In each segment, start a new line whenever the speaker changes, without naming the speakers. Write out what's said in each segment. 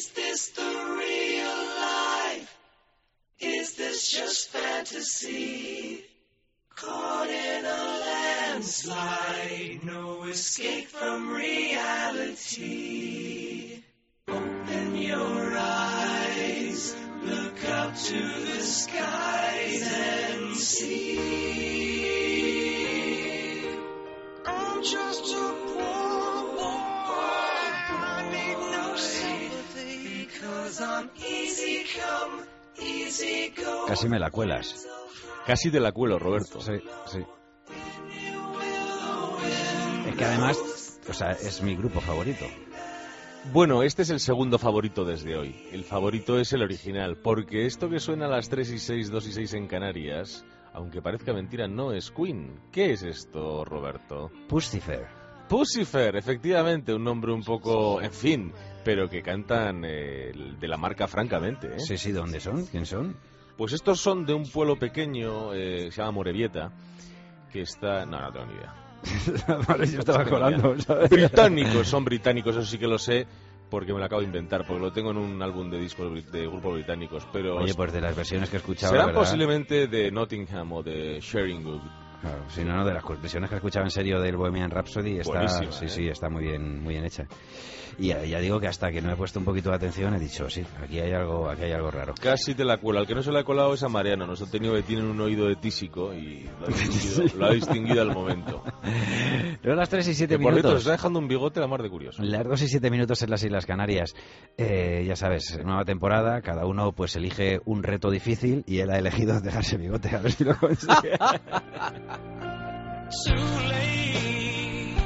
Is this the real life? Is this just fantasy? Caught in a landslide, no escape from reality. Open your eyes, look up to the skies and see. I'm just a poor boy, I need no sympathy, because I'm easy come, easy go.
Casi me la cuelas.
Casi te la cuelo, Roberto.
Sí, sí. Es que además, o sea, es mi grupo favorito.
Bueno, este es el segundo favorito desde hoy. El favorito es el original, porque esto que suena a las 3 y 6, 2 y 6 en Canarias, aunque parezca mentira, no es Queen. ¿Qué es esto, Roberto?
Pussifer.
Pussifer, efectivamente, un nombre un poco, en fin, pero que cantan de la marca francamente, ¿eh?
Sí, sí, ¿dónde son? ¿Quién son?
Pues estos son de un pueblo pequeño, se llama Morevieta, que está... No tengo ni idea.
Vale, yo estaba colando, ¿sabes?
Británicos, son británicos, eso sí que lo sé, porque me lo acabo de inventar, porque lo tengo en un álbum de discos de grupos británicos, pero...
Oye, pues de las versiones que he escuchado,
serán
¿verdad?
posiblemente de Nottingham o de Sheringham.
Claro, si no, de las versiones que he escuchado en serio del Bohemian Rhapsody está,
buenísima,
sí,
¿eh?
Sí, está muy bien hecha. Y ya digo que hasta que no he puesto un poquito de atención he dicho, sí, aquí hay algo raro.
Casi te la cuelo. Al que no se la ha colado es a Mariano, nuestro técnico que tiene un oído de tísico y lo ha distinguido al momento.
Luego las 3 y 7
que, por
minutos.
cierto, está dejando un bigote la mar de curioso.
Las 2 y 7 minutos en las Islas Canarias. Ya sabes, nueva temporada, cada uno pues elige un reto difícil y él ha elegido dejarse bigote, a ver si lo consigue.
Too late,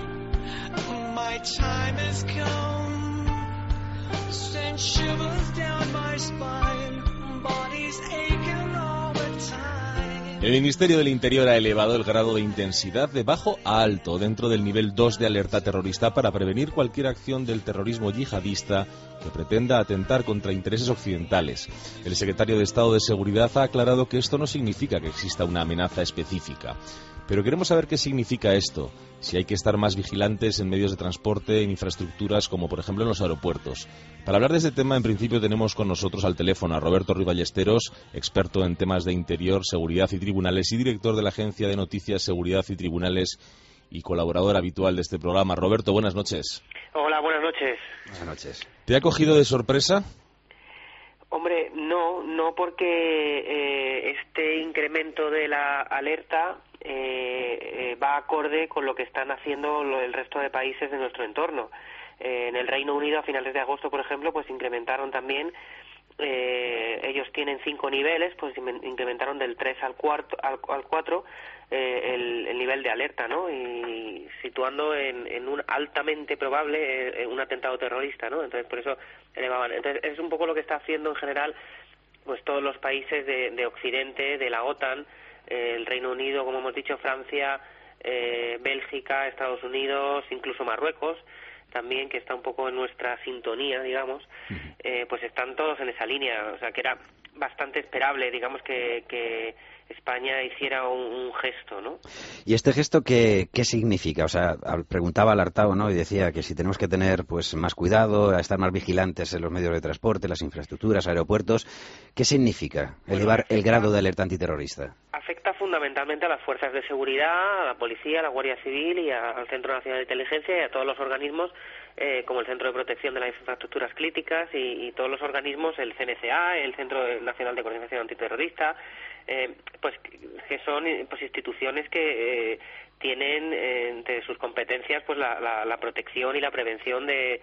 my time has come. Send shivers down my spine, body's aching all the time.
El Ministerio del Interior ha elevado el grado de intensidad de bajo a alto dentro del nivel 2 de alerta terrorista para prevenir cualquier acción del terrorismo yihadista que pretenda atentar contra intereses occidentales. El secretario de Estado de Seguridad ha aclarado que esto no significa que exista una amenaza específica. Pero queremos saber qué significa esto, si hay que estar más vigilantes en medios de transporte, en infraestructuras, como por ejemplo en los aeropuertos. Para hablar de este tema, en principio tenemos con nosotros al teléfono a Roberto Ruiz Ballesteros, experto en temas de interior, seguridad y tribunales y director de la agencia de noticias Seguridad y Tribunales y colaborador habitual de este programa. Roberto, buenas noches.
Hola, buenas noches.
Buenas noches.
¿Te ha cogido de sorpresa?
Hombre, no porque este incremento de la alerta va acorde con lo que están haciendo el resto de países de nuestro entorno. En el Reino Unido, a finales de agosto, por ejemplo, pues incrementaron también, ellos tienen 5 niveles, pues incrementaron del 3 al 4 el nivel de alerta, ¿no? Y situando en un altamente probable un atentado terrorista, ¿no? Entonces, por eso elevaban. Entonces, es un poco lo que está haciendo en general pues todos los países de Occidente, de la OTAN, el Reino Unido, como hemos dicho, Francia, Bélgica, Estados Unidos, incluso Marruecos también, que está un poco en nuestra sintonía, digamos, pues están todos en esa línea. O sea, que era bastante esperable, digamos, que España hiciera un gesto, ¿no?
¿Y este gesto qué significa? O sea, preguntaba al Artao, ¿no? Y decía que si tenemos que tener pues más cuidado, a estar más vigilantes en los medios de transporte, las infraestructuras, aeropuertos, ¿qué significa elevar el grado de alerta antiterrorista?
Afecta fundamentalmente a las fuerzas de seguridad, a la policía, a la Guardia Civil y al Centro Nacional de Inteligencia y a todos los organismos como el Centro de Protección de las Infraestructuras Críticas y todos los organismos, el CNCA, el Centro Nacional de Coordinación Antiterrorista, pues que son pues instituciones que tienen entre sus competencias pues la protección y la prevención de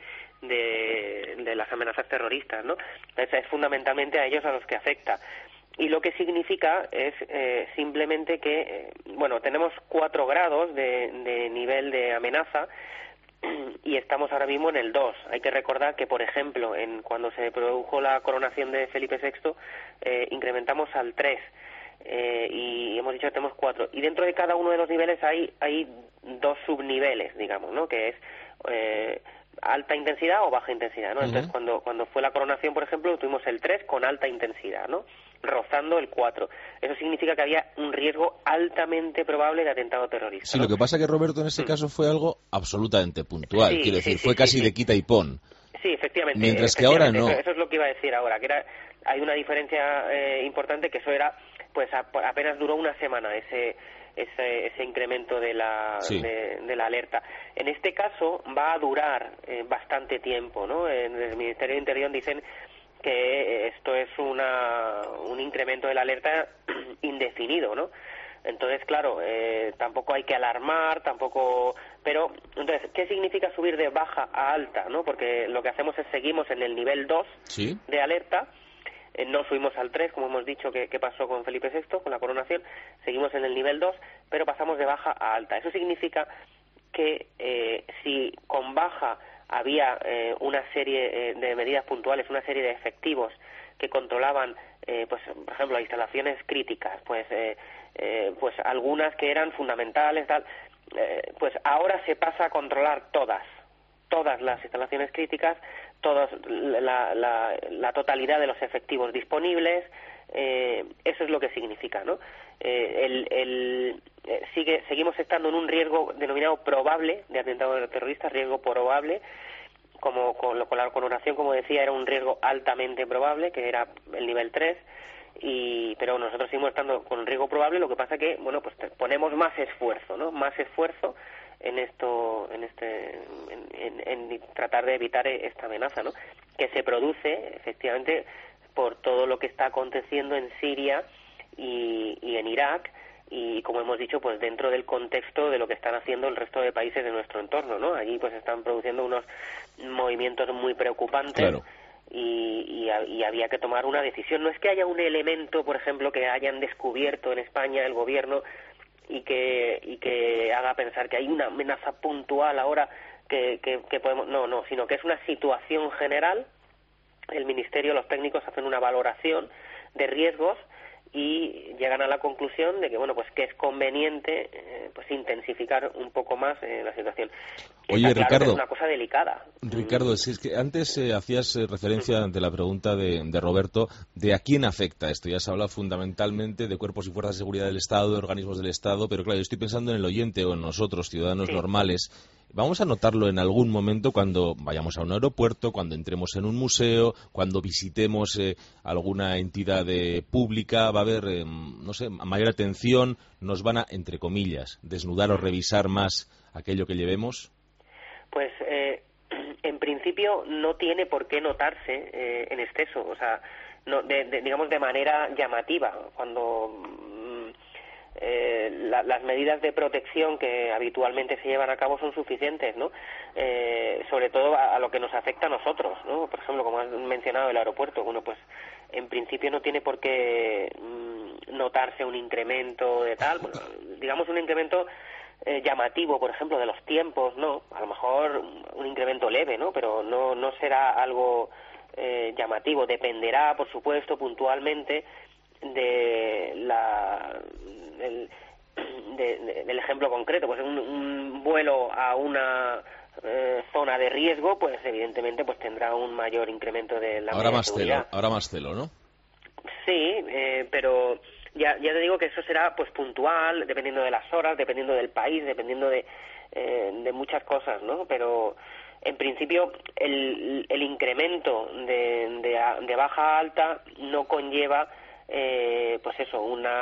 las amenazas terroristas, ¿no? Entonces es fundamentalmente a ellos a los que afecta. Y lo que significa es simplemente que, bueno, tenemos 4 grados de nivel de amenaza y estamos ahora mismo en el 2. Hay que recordar que, por ejemplo, cuando se produjo la coronación de Felipe VI, incrementamos al 3 y hemos dicho que tenemos 4. Y dentro de cada uno de los niveles hay 2 subniveles, digamos, ¿no? Que es alta intensidad o baja intensidad, ¿no? Entonces, cuando fue la coronación, por ejemplo, tuvimos el 3 con alta intensidad, ¿no? Rozando el 4. Eso significa que había un riesgo altamente probable de atentado terrorista.
Sí,
¿no?
lo que pasa que, Roberto, en ese caso fue algo absolutamente puntual.
Sí,
Quiero decir,
sí,
fue
sí,
casi
sí.
de quita y pon.
Sí, efectivamente.
Mientras que ahora no.
Eso es lo que iba a decir ahora, que hay una diferencia importante, que eso era, pues apenas duró una semana ese incremento de la alerta. En este caso va a durar bastante tiempo, ¿no? En el Ministerio de Interior dicen que esto es un incremento de la alerta indefinido, ¿no? Entonces, claro, tampoco hay que alarmar, pero entonces, ¿qué significa subir de baja a alta, no? Porque lo que hacemos es seguimos en el nivel 2
¿Sí?
de alerta, no subimos al 3, como hemos dicho que pasó con Felipe VI, con la coronación, seguimos en el nivel 2, pero pasamos de baja a alta. Eso significa que si con baja había una serie de medidas puntuales, una serie de efectivos que controlaban, pues, por ejemplo, instalaciones críticas, pues algunas que eran fundamentales, tal, pues ahora se pasa a controlar todas las instalaciones críticas, la totalidad de los efectivos disponibles. Eso es lo que significa, ¿no? Seguimos estando en un riesgo denominado probable de atentado terrorista, riesgo probable, como con la coronación, como decía, era un riesgo altamente probable, que era el nivel 3, pero nosotros seguimos estando con un riesgo probable. Lo que pasa que, bueno, pues ponemos más esfuerzo, ¿no? Más esfuerzo en tratar de evitar esta amenaza, ¿no? Que se produce efectivamente por todo lo que está aconteciendo en Siria y en Irak, y como hemos dicho, pues dentro del contexto de lo que están haciendo el resto de países de nuestro entorno, ¿no? Allí pues están produciendo unos movimientos muy preocupantes.
Claro.
Y había que tomar una decisión. No es que haya un elemento, por ejemplo, que hayan descubierto en España el gobierno y que haga pensar que hay una amenaza puntual ahora que podemos... No, sino que es una situación general. El Ministerio, los técnicos hacen una valoración de riesgos y llegan a la conclusión de que, bueno, pues que es conveniente pues intensificar un poco más la situación.
Oye,
Está claro
Ricardo,
que es una cosa delicada.
Ricardo, si es que antes hacías referencia ante la pregunta de Roberto de a quién afecta esto. Ya se habla fundamentalmente de cuerpos y fuerzas de seguridad del Estado, de organismos del Estado, pero claro, yo estoy pensando en el oyente o en nosotros, ciudadanos normales. Vamos a notarlo en algún momento cuando vayamos a un aeropuerto, cuando entremos en un museo, cuando visitemos alguna entidad pública. Va a haber, no sé, mayor atención. Nos van a, entre comillas, desnudar o revisar más aquello que llevemos.
Pues en principio no tiene por qué notarse en exceso, o sea, no, digamos de manera llamativa, cuando las medidas de protección que habitualmente se llevan a cabo son suficientes, ¿no? Sobre todo a lo que nos afecta a nosotros, ¿no? Por ejemplo, como has mencionado, el aeropuerto, bueno, pues en principio no tiene por qué notarse un incremento de tal, bueno, digamos un incremento llamativo, por ejemplo, de los tiempos, ¿no? A lo mejor un incremento leve, ¿no? Pero no será algo llamativo. Dependerá, por supuesto, puntualmente del ejemplo concreto. Pues un vuelo a una zona de riesgo, pues evidentemente pues tendrá un mayor incremento de la seguridad.
Ahora más celo, ¿no?
Sí, pero ya te digo que eso será pues puntual, dependiendo de las horas, dependiendo del país, dependiendo de muchas cosas, ¿no? Pero en principio el incremento de baja a alta no conlleva pues eso,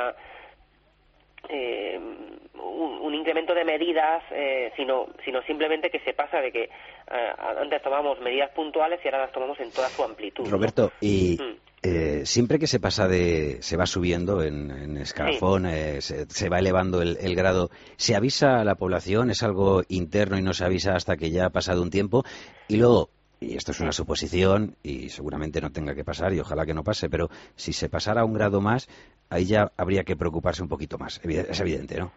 un incremento de medidas, sino simplemente que se pasa de que antes tomamos medidas puntuales y ahora las tomamos en toda su amplitud, ¿no?
Roberto, y siempre que se va subiendo en escalafón, se va elevando el grado, ¿se avisa a la población? ¿Es algo interno y no se avisa hasta que ya ha pasado un tiempo? Y luego, y esto es una suposición y seguramente no tenga que pasar y ojalá que no pase, pero si se pasara a un grado más, ahí ya habría que preocuparse un poquito más. Es evidente, ¿no?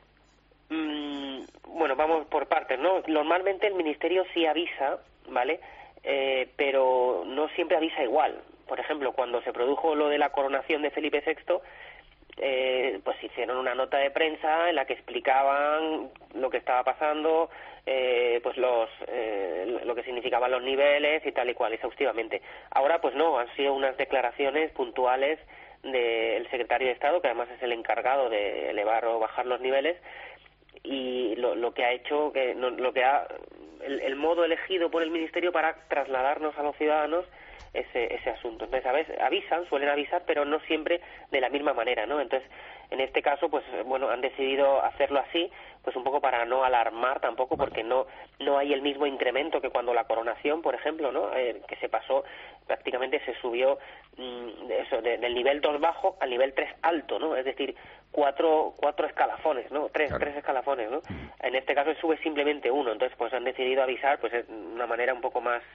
Bueno, vamos por partes, ¿no? Normalmente el Ministerio sí avisa, ¿vale? Pero no siempre avisa igual. Por ejemplo, cuando se produjo lo de la coronación de Felipe VI, pues hicieron una nota de prensa en la que explicaban lo que estaba pasando, pues lo que significaban los niveles y tal y cual, exhaustivamente. Ahora, pues no, han sido unas declaraciones puntuales del secretario de Estado, que además es el encargado de elevar o bajar los niveles, y lo que ha hecho, lo que ha el modo elegido por el Ministerio para trasladarnos a los ciudadanos ese asunto. Entonces, a veces suelen avisar, pero no siempre de la misma manera, ¿no? Entonces, en este caso, pues bueno, han decidido hacerlo así, pues un poco para no alarmar tampoco, porque no hay el mismo incremento que cuando la coronación, por ejemplo, ¿no? Que se pasó, prácticamente se subió del nivel 2 bajo al nivel 3 alto, ¿no? Es decir, cuatro escalafones, ¿no? Tres escalafones, ¿no? En este caso sube simplemente uno, entonces pues han decidido avisar pues de una manera un poco más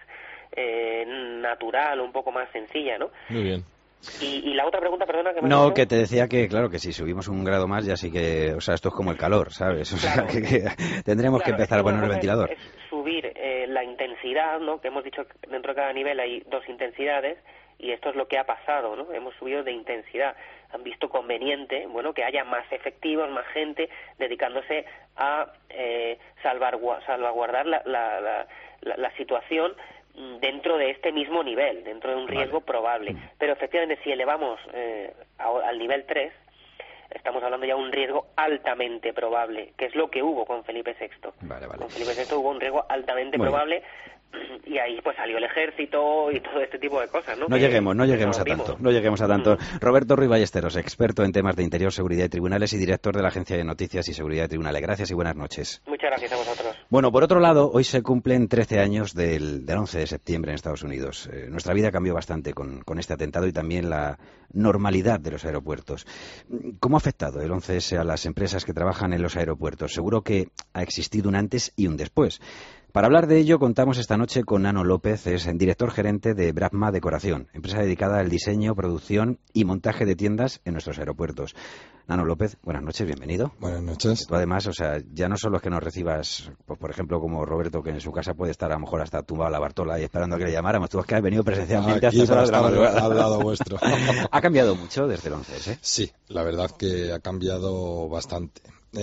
natural, un poco más sencilla, ¿no?
Muy bien.
Y la otra pregunta, perdona, que me has
No,
hecho.
que te decía que, claro, que si subimos un grado más ya sí que, o sea, esto es como el calor, ¿sabes? O sea, que tendremos que empezar a poner el ventilador.
Es subir la intensidad, ¿no? Que hemos dicho que dentro de cada nivel hay 2 intensidades, y esto es lo que ha pasado, ¿no? Hemos subido de intensidad. Han visto conveniente, bueno, que haya más efectivos, más gente dedicándose a salvaguardar la situación dentro de este mismo nivel, dentro de un riesgo probable. Pero efectivamente, si elevamos al nivel 3, estamos hablando ya de un riesgo altamente probable, que es lo que hubo con Felipe VI.
Vale.
Con Felipe VI hubo un riesgo altamente probable, y ahí pues salió el ejército y todo este tipo de cosas, ¿no?
No lleguemos a tanto. Roberto Ruiz Ballesteros, experto en temas de interior, seguridad y tribunales y director de la Agencia de Noticias y Seguridad de Tribunales. Gracias y buenas noches.
Muchas gracias a vosotros.
Bueno, por otro lado, hoy se cumplen 13 años del 11 de septiembre en Estados Unidos. Nuestra vida cambió bastante con este atentado y también la normalidad de los aeropuertos. ¿Cómo ha afectado el 11S a las empresas que trabajan en los aeropuertos? Seguro que ha existido un antes y un después. Para hablar de ello, contamos esta noche con Nano López, es el director gerente de Bravma Decoración, empresa dedicada al diseño, producción y montaje de tiendas en nuestros aeropuertos. Nano López, buenas noches, bienvenido.
Buenas noches.
Tú además, o sea, ya no solo es que nos recibas, pues, por ejemplo, como Roberto, que en su casa puede estar a lo mejor hasta tumbado a la Bartola y esperando a que le llamáramos, tú es que has venido presencialmente
aquí
hasta la madrugada.
al lado vuestro.
¿Ha cambiado mucho desde el 11S, eh?
Sí, la verdad que ha cambiado bastante.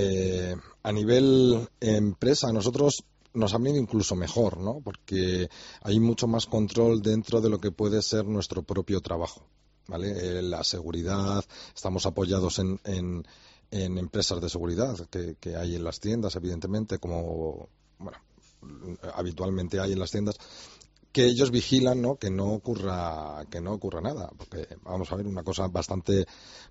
A nivel empresa, a nosotros nos ha venido incluso mejor, ¿no? Porque hay mucho más control dentro de lo que puede ser nuestro propio trabajo, ¿vale? La seguridad, estamos apoyados en empresas de seguridad que hay en las tiendas, evidentemente, como bueno, habitualmente hay en las tiendas, que ellos vigilan, ¿no? Que no ocurra nada, porque vamos a ver, una cosa bastante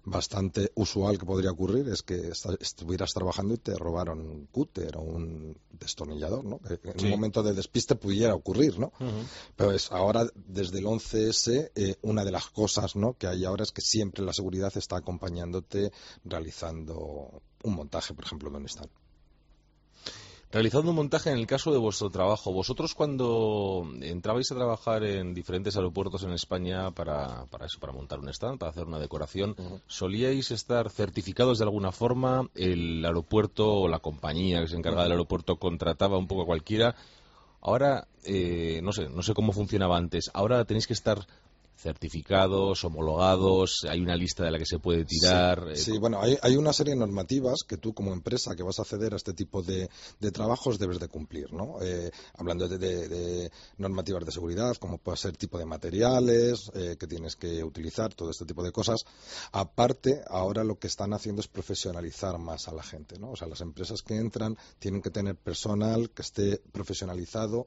usual que podría ocurrir es que estuvieras trabajando y te robaron un cúter o un destornillador, ¿no? Que en un momento de despiste pudiera ocurrir, ¿no? Pero ahora desde el 11S una de las cosas, ¿no? que hay ahora es que siempre la seguridad está acompañándote realizando un montaje, por ejemplo, donde están.
Realizando un montaje en el caso de vuestro trabajo, vosotros cuando entrabais a trabajar en diferentes aeropuertos en España para montar un stand, para hacer una decoración, ¿solíais estar certificados de alguna forma? ¿El aeropuerto o la compañía que se encargaba del aeropuerto contrataba un poco a cualquiera? Ahora, no sé cómo funcionaba antes, ahora tenéis que estar certificados, homologados, hay una lista de la que se puede tirar.
Sí, bueno, hay una serie de normativas que tú como empresa que vas a acceder a este tipo de trabajos debes de cumplir, ¿no? Hablando de normativas de seguridad, como puede ser tipo de materiales que tienes que utilizar, todo este tipo de cosas. Aparte, ahora lo que están haciendo es profesionalizar más a la gente, ¿no? O sea, las empresas que entran tienen que tener personal que esté profesionalizado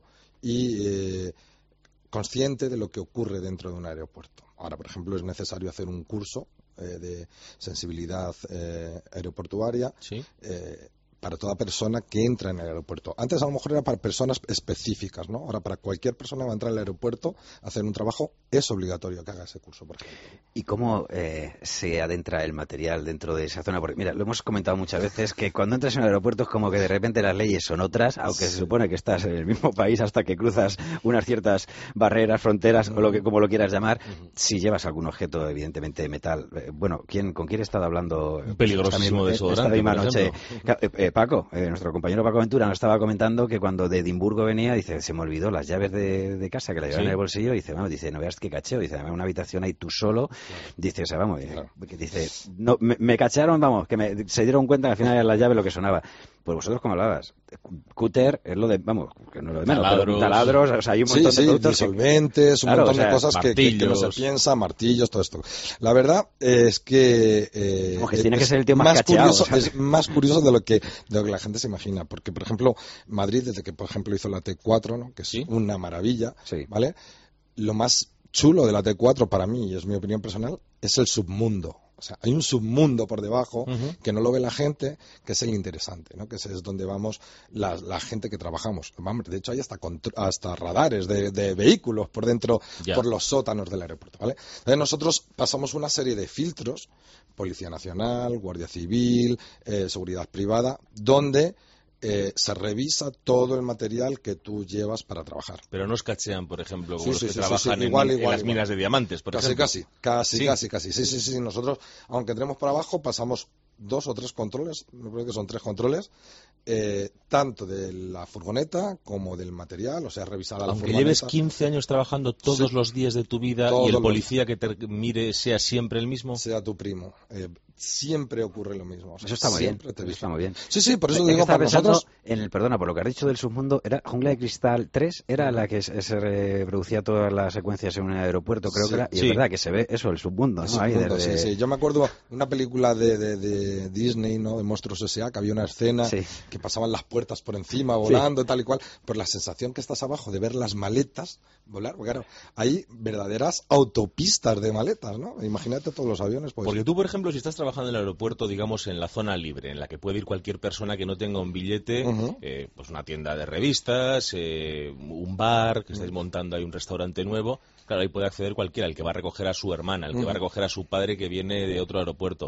y consciente de lo que ocurre dentro de un aeropuerto. Ahora, por ejemplo, es necesario hacer un curso de sensibilidad aeroportuaria para toda persona que entra en el aeropuerto. Antes a lo mejor era para personas específicas, ¿no? Ahora para cualquier persona que va a entrar al aeropuerto a hacer un trabajo es obligatorio que haga ese curso, por ejemplo.
¿Y cómo se adentra el material dentro de esa zona? Porque, mira, lo hemos comentado muchas veces, que cuando entras en el aeropuerto es como que de repente las leyes son otras, aunque se supone que estás en el mismo país hasta que cruzas unas ciertas barreras, fronteras, o como lo quieras llamar. Si llevas algún objeto, evidentemente, de metal. Bueno, ¿con quién he estado hablando?
Un peligrosísimo desodorante,
esta misma noche. Paco, nuestro compañero Paco Ventura nos estaba comentando que cuando de Edimburgo venía, dice, se me olvidó las llaves de casa, que la llevaba en el bolsillo, y dice, vamos, no veas qué cacheo, dice, además una habitación ahí tú solo, dice, o sea, vamos, que dice, no, me cacharon, vamos, que se dieron cuenta que al final era la llave lo que sonaba. Pues vosotros, como hablabas, cúter es lo de, vamos, que no es lo de menos,
Taladros.
taladros, o sea, hay un montón de productos.
Disolventes, un
Claro,
montón
o sea,
de cosas que no se piensa, martillos, todo esto. La verdad es que...
Como que tiene que ser el tío más cacheado,
curioso,
¿sabes?
es más curioso de lo que la gente se imagina. Porque, por ejemplo, Madrid, desde que, por ejemplo, hizo la T4, ¿no? Que es
Sí.
una maravilla,
Sí.
¿vale? Lo más chulo de la T4 para mí, y es mi opinión personal, es el submundo. O sea, hay un submundo por debajo que no lo ve la gente, que es el interesante, ¿no? Que es donde vamos la gente que trabajamos. Vamos, de hecho, hay hasta radares de vehículos por dentro,
Ya.
por los sótanos del aeropuerto, ¿vale? Entonces nosotros pasamos una serie de filtros, Policía Nacional, Guardia Civil, Seguridad Privada, donde se revisa todo el material que tú llevas para trabajar.
Pero no os cachean, por ejemplo, como
Sí,
los
sí,
que
sí,
trabajan
sí,
en
igual,
las minas de diamantes, por ejemplo.
Casi.
Sí.
Sí. Nosotros, aunque entremos por abajo, pasamos 2 o 3 controles, me parece que son 3 controles, tanto de la furgoneta como del material, o sea, revisar a la
Aunque
furgoneta.
lleves 15 años trabajando todos
Sí.
los días de tu vida
Todos
y el
los-
policía que te mire sea siempre el mismo.
Sea tu primo. Siempre ocurre lo mismo. O sea,
Eso está muy bien.
siempre te
Eso
vigila.
está muy bien.
Sí, por eso
Es que
digo,
estaba
para
pensando
nosotros...
en el, perdona, por lo que has dicho del submundo, era Jungla de Cristal 3, era la que se reproducía todas las secuencias en un aeropuerto, creo
Sí,
que era, y
sí.
es verdad que se ve eso, el submundo, ¿no?
Sí,
Ahí
punto,
desde-
sí. Yo me acuerdo una película de Disney, ¿no? De Monstruos S.A., que había una escena
Sí.
que pasaban las puertas por encima volando, tal y cual, por la sensación que estás abajo de ver las maletas volar, porque claro, hay verdaderas autopistas de maletas, ¿no? Imagínate todos los aviones. Pues,
Porque tú, por ejemplo, si estás trabajando en el aeropuerto, digamos, en la zona libre, en la que puede ir cualquier persona que no tenga un billete,
Ujú.
pues una tienda de revistas, un bar, que estáis montando ahí un restaurante nuevo, claro, ahí puede acceder cualquiera, el que va a recoger a su hermana, el que va a recoger a su padre que viene de otro aeropuerto.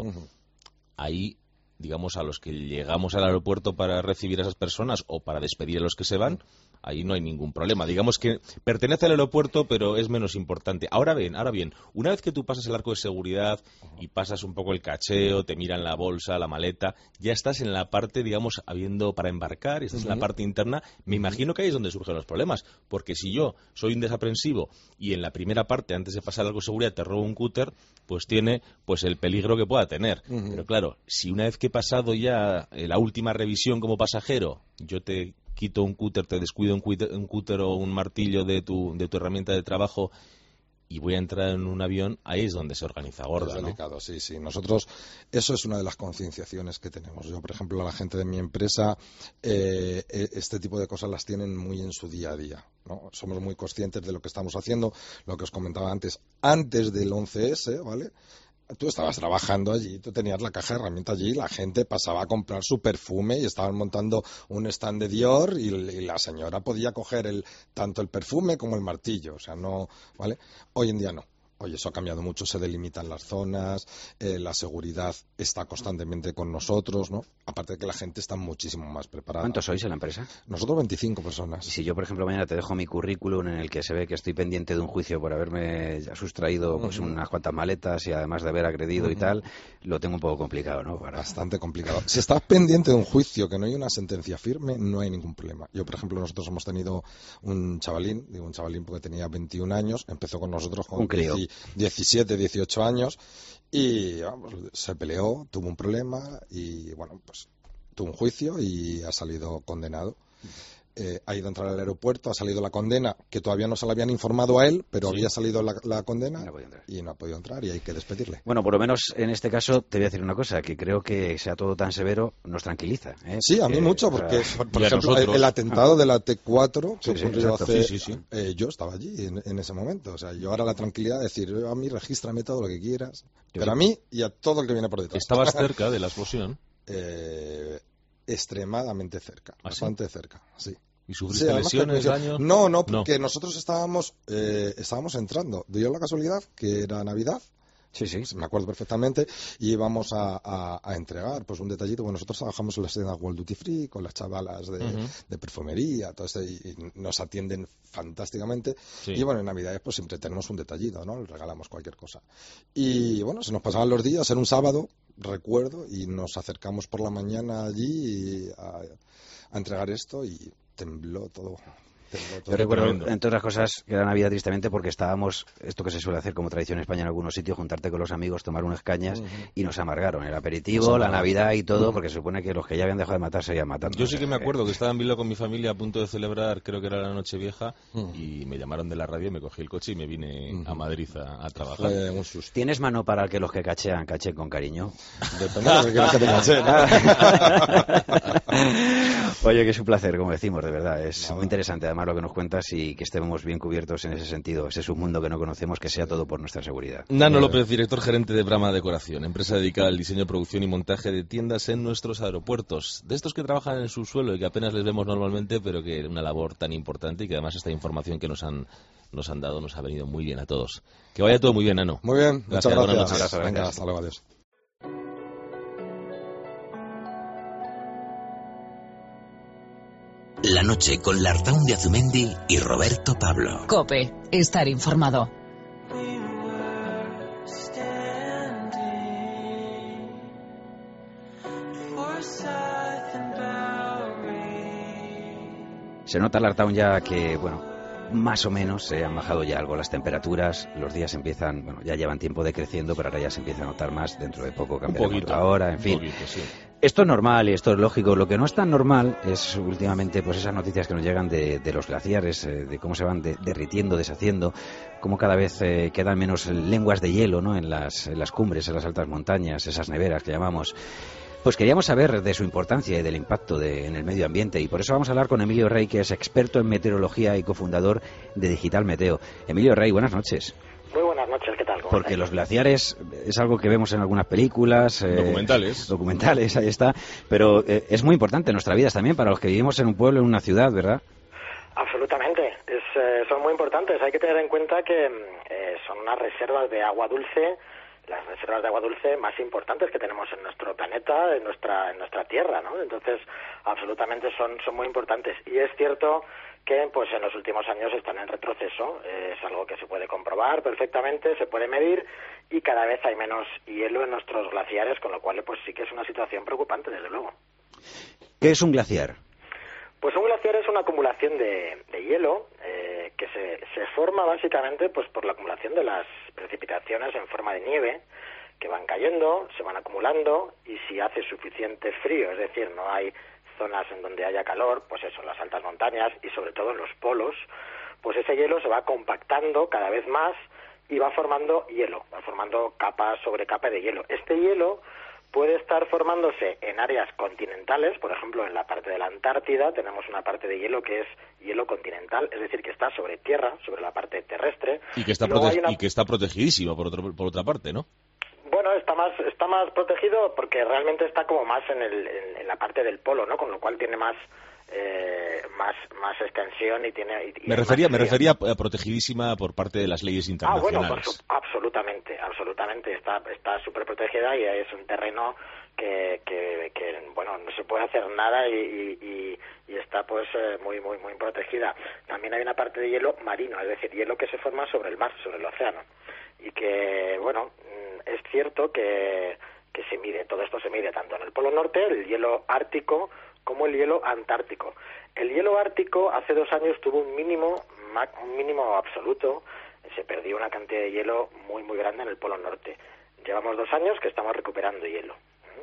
Ahí, digamos, a los que llegamos al aeropuerto para recibir a esas personas o para despedir a los que se van, ahí no hay ningún problema. Digamos que pertenece al aeropuerto, pero es menos importante. Ahora bien, una vez que tú pasas el arco de seguridad y pasas un poco el cacheo, te miran la bolsa, la maleta, ya estás en la parte, digamos, habiendo para embarcar, y estás en la parte interna. Me imagino que ahí es donde surgen los problemas, porque si yo soy un desaprensivo y en la primera parte, antes de pasar el arco de seguridad, te robo un cúter, pues tiene pues el peligro que pueda tener. Pero claro, si una vez que he pasado ya la última revisión como pasajero, yo te quito un cúter, te descuido un cúter o un martillo de tu herramienta de trabajo y voy a entrar en un avión, ahí es donde se organiza gorda,
Es
¿no?
delicado, sí. Nosotros, eso es una de las concienciaciones que tenemos. Yo, por ejemplo, la gente de mi empresa, este tipo de cosas las tienen muy en su día a día, ¿no? Somos muy conscientes de lo que estamos haciendo, lo que os comentaba antes del 11S, ¿vale? Tú estabas trabajando allí, tú tenías la caja de herramientas allí, la gente pasaba a comprar su perfume y estaban montando un stand de Dior y la señora podía coger tanto el perfume como el martillo, o sea, no, ¿vale? Hoy en día no. Oye, eso ha cambiado mucho, se delimitan las zonas, la seguridad está constantemente con nosotros, ¿no? Aparte de que la gente está muchísimo más preparada.
¿Cuántos sois en la empresa?
Nosotros 25 personas.
Y si yo, por ejemplo, mañana te dejo mi currículum en el que se ve que estoy pendiente de un juicio por haberme sustraído pues unas cuantas maletas y además de haber agredido y tal, lo tengo un poco complicado, ¿no?
Bastante complicado. Si estás pendiente de un juicio que no hay una sentencia firme, no hay ningún problema. Yo, por ejemplo, nosotros hemos tenido un chavalín, digo un chavalín porque tenía 21 años, empezó con nosotros con
Un crío.
17, 18 años y vamos, se peleó, tuvo un problema y bueno, pues tuvo un juicio y ha salido condenado. Ha ido a entrar al aeropuerto, ha salido la condena, que todavía no se la habían informado a él, pero
Sí.
había salido la condena
No podía entrar.
y no ha podido entrar y hay que despedirle.
Bueno, por lo menos en este caso te voy a decir una cosa, que creo que sea todo tan severo nos tranquiliza.
Sí, a mí mucho,
o sea,
porque, por
y a
ejemplo,
nosotros.
el atentado de la T4 que
Sí, sí,
ocurrió
exacto.
hace...
Sí.
yo estaba allí en ese momento. O sea, yo ahora la tranquilidad de decir, a mí regístrame todo lo que quieras, pero a mí y a todo el que viene por detrás.
Estabas cerca de la explosión
Extremadamente cerca,
¿Ah, sí?
bastante cerca, sí.
y
Sí,
sufriste
además que
lesiones, daño.
No, porque nosotros estábamos entrando. Dio la casualidad que era Navidad.
Sí, sí.
Me acuerdo perfectamente, y íbamos a entregar pues un detallito. Bueno, nosotros trabajamos en las tiendas World Duty Free con las chavalas de perfumería, todo esto, y nos atienden fantásticamente.
Sí.
Y bueno, en Navidades pues siempre tenemos un detallito, ¿no? Le regalamos cualquier cosa. Y bueno, se nos pasaban los días, era un sábado, recuerdo, y nos acercamos por la mañana allí a entregar esto y tembló todo.
Yo recuerdo, entre otras cosas, que la Navidad tristemente porque estábamos, esto que se suele hacer como tradición en España en algunos sitios, juntarte con los amigos, tomar unas cañas y nos amargaron el aperitivo, la Navidad y todo, porque se supone que los que ya habían dejado de matar seguían matando.
Yo sí que me acuerdo que estaba en Bilbao con mi familia a punto de celebrar, creo que era la Nochevieja, y me llamaron de la radio, me cogí el coche y me vine a Madrid a trabajar.
¿Tienes mano para que los que cachean cachen con cariño?
Depende de lo que quieras que te cachen.
Oye, que es un placer, como decimos, de verdad. Es muy interesante además lo que nos cuentas y que estemos bien cubiertos en ese sentido. Ese submundo que no conocemos, que sea todo por nuestra seguridad.
Nano López, director gerente de Brama Decoración, empresa dedicada al diseño, producción y montaje de tiendas en nuestros aeropuertos. De estos que trabajan en el subsuelo y que apenas les vemos normalmente, pero que es una labor tan importante y que además esta información que nos han dado nos ha venido muy bien a todos. Que vaya todo muy bien, Nano.
Muy bien, muchas gracias.
Buenas noches.
Venga, hasta luego, adiós.
La noche con Lartaun de Azumendi y Roberto Pablo.
COPE, estar informado.
Se nota Lartaun ya que, bueno, más o menos se han bajado ya algo las temperaturas, los días empiezan, bueno, ya llevan tiempo decreciendo, pero ahora ya se empieza a notar más, dentro de poco cambiaremos la hora, en fin.
Sí.
Esto es normal y esto es lógico. Lo que no es tan normal es últimamente pues esas noticias que nos llegan de los glaciares, de cómo se van derritiendo, deshaciendo, cómo cada vez quedan menos lenguas de hielo, ¿no?, en las cumbres, en las altas montañas, esas neveras que llamamos. Pues queríamos saber de su importancia y del impacto en el medio ambiente, y por eso vamos a hablar con Emilio Rey, que es experto en meteorología y cofundador de Digital Meteo. Emilio Rey, buenas noches.
Muy buenas noches, ¿qué tal?
Porque
estáis?
Los glaciares es algo que vemos en algunas películas. Documentales, ahí está. Pero es muy importante en nuestra vida también, para los que vivimos en un pueblo, en una ciudad, ¿verdad?
Absolutamente, son muy importantes. Hay que tener en cuenta que son unas reservas de agua dulce, las reservas de agua dulce más importantes que tenemos en nuestro planeta, en nuestra tierra, ¿no? Entonces, absolutamente son muy importantes. Y es cierto que pues en los últimos años están en retroceso, es algo que se puede comprobar perfectamente, se puede medir, y cada vez hay menos hielo en nuestros glaciares, con lo cual pues sí que es una situación preocupante, desde luego.
¿Qué es un glaciar?
Pues un glaciar es una acumulación de hielo que se forma básicamente pues por la acumulación de las precipitaciones en forma de nieve que van cayendo, se van acumulando, y si hace suficiente frío, es decir, no hay zonas en donde haya calor, pues eso, en las altas montañas y sobre todo en los polos, pues ese hielo se va compactando cada vez más y va formando hielo, va formando capa sobre capa de hielo. Este hielo puede estar formándose en áreas continentales, por ejemplo, en la parte de la Antártida tenemos una parte de hielo que es hielo continental, es decir, que está sobre tierra, sobre la parte terrestre.
Y que está, que está protegidísimo, por otra parte, ¿no?
Bueno, está más protegido porque realmente está como más en la parte del polo, ¿no? Con lo cual tiene más extensión y tiene...
Me refería a protegidísima por parte de las leyes internacionales.
Bueno, absolutamente. Está súper protegida y es un terreno que bueno, no se puede hacer nada y está pues muy protegida. También hay una parte de hielo marino, es decir, hielo que se forma sobre el mar, sobre el océano. Y que, bueno, es cierto que se mide, todo esto se mide tanto en el Polo Norte, el hielo ártico, como el hielo antártico. El hielo ártico hace 2 años tuvo un mínimo absoluto, se perdió una cantidad de hielo muy grande en el Polo Norte. Llevamos 2 años que estamos recuperando hielo.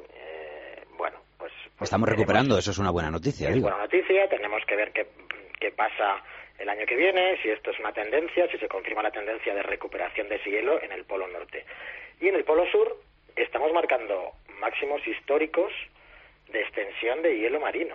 Pues
estamos recuperando, eso es una buena noticia.
Es buena noticia, tenemos que ver qué pasa el año que viene, si esto es una tendencia, si se confirma la tendencia de recuperación de ese hielo en el Polo Norte. Y en el Polo Sur estamos marcando máximos históricos de extensión de hielo marino,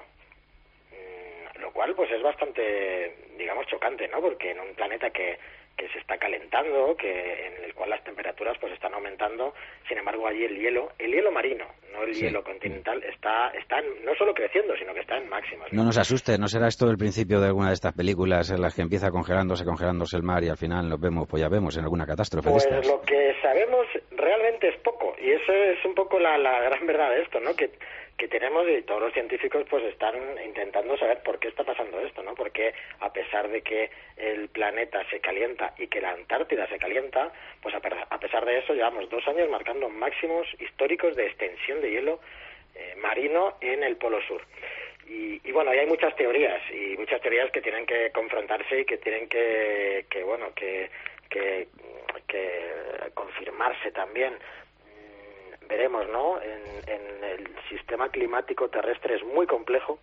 lo cual pues es bastante, digamos, chocante, ¿no? Porque en un planeta que se está calentando, en el cual las temperaturas pues están aumentando, sin embargo allí el hielo marino, no el hielo continental, está no solo creciendo, sino que está en máximas.
No nos asuste, ¿no será esto el principio de alguna de estas películas en las que empieza congelándose el mar y al final nos vemos, pues ya vemos en alguna catástrofe?
Pues
de estas?
Lo que sabemos realmente es poco, y eso es un poco la gran verdad de esto, ¿no? Que tenemos, y todos los científicos pues están intentando saber por qué está pasando esto, ¿no? Porque a pesar de que el planeta se calienta y que la Antártida se calienta, pues a pesar de eso llevamos 2 años marcando máximos históricos de extensión de hielo marino en el Polo Sur. Y bueno, y hay muchas teorías que tienen que confrontarse y que tienen que confirmarse también. Veremos, ¿no? En el sistema climático terrestre es muy complejo,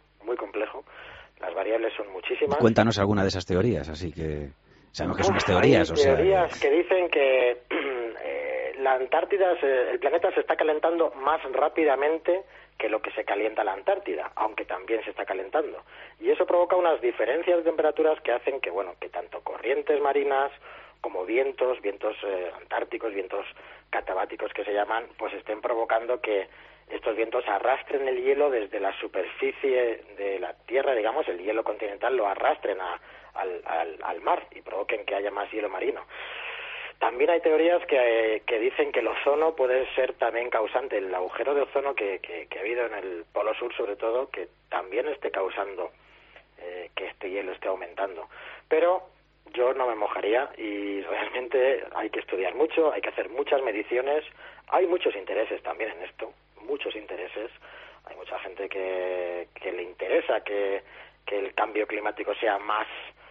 las variables son muchísimas.
Cuéntanos alguna de esas teorías, así que sabemos que son unas teorías.
Hay teorías que dicen que la Antártida, el planeta se está calentando más rápidamente que lo que se calienta la Antártida, aunque también se está calentando. Y eso provoca unas diferencias de temperaturas que hacen que, bueno, que tanto corrientes marinas como vientos antárticos, vientos catabáticos que se llaman, pues estén provocando que estos vientos arrastren el hielo desde la superficie de la Tierra, digamos, el hielo continental lo arrastren al mar y provoquen que haya más hielo marino. También hay teorías que dicen que el ozono puede ser también causante, el agujero de ozono que ha habido en el Polo Sur, sobre todo, que también esté causando que este hielo esté aumentando. Pero yo no me mojaría y realmente hay que estudiar mucho, hay que hacer muchas mediciones, hay muchos intereses también en esto, muchos intereses, hay mucha gente que le interesa que el cambio climático sea más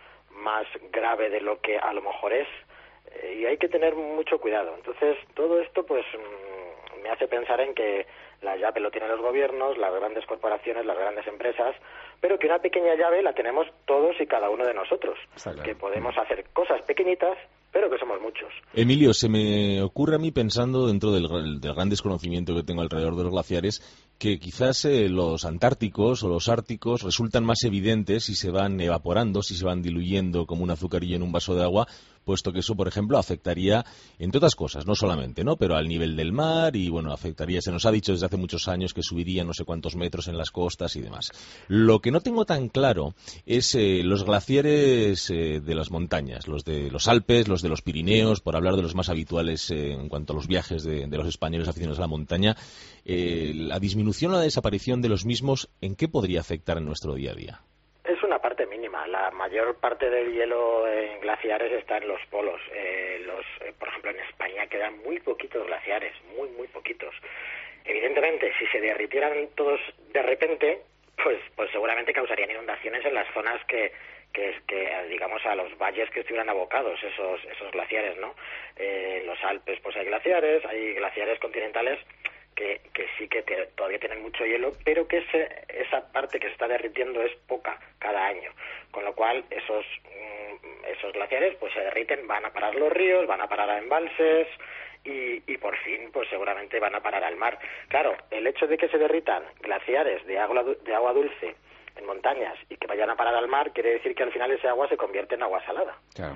grave de lo que a lo mejor es, y hay que tener mucho cuidado. Entonces, todo esto pues me hace pensar en que la llave lo tienen los gobiernos, las grandes corporaciones, las grandes empresas, pero que una pequeña llave la tenemos todos y cada uno de nosotros, que podemos hacer cosas pequeñitas, pero que somos muchos.
Emilio, se me ocurre a mí, pensando dentro del gran desconocimiento que tengo alrededor de los glaciares, que quizás los antárticos o los árticos resultan más evidentes si se van evaporando, si se van diluyendo como un azucarillo en un vaso de agua, puesto que eso, por ejemplo, afectaría, entre otras cosas, no solamente, ¿no?, pero al nivel del mar y, bueno, afectaría, se nos ha dicho desde hace muchos años que subiría no sé cuántos metros en las costas y demás. Lo que no tengo tan claro es los glaciares de las montañas, los de los Alpes, los de los Pirineos, por hablar de los más habituales en cuanto a los viajes de los españoles aficionados a la montaña. La disminución o la desaparición de los mismos, ¿en qué podría afectar en nuestro día a día?
Es una parte mínima. La mayor parte del hielo en glaciares está en los polos. Por ejemplo, en España quedan muy poquitos glaciares, muy poquitos. Evidentemente, si se derritieran todos de repente, pues seguramente causarían inundaciones en las zonas que digamos, a los valles que estuvieran abocados esos glaciares, ¿no? En los Alpes pues hay glaciares continentales que sí que todavía tienen mucho hielo, pero que esa parte que se está derritiendo es poca cada año, con lo cual esos glaciares pues se derriten, van a parar los ríos, van a parar a embalses y por fin pues seguramente van a parar al mar. Claro, el hecho de que se derritan glaciares de agua dulce en montañas y que vayan a parar al mar quiere decir que al final ese agua se convierte en agua salada. Claro.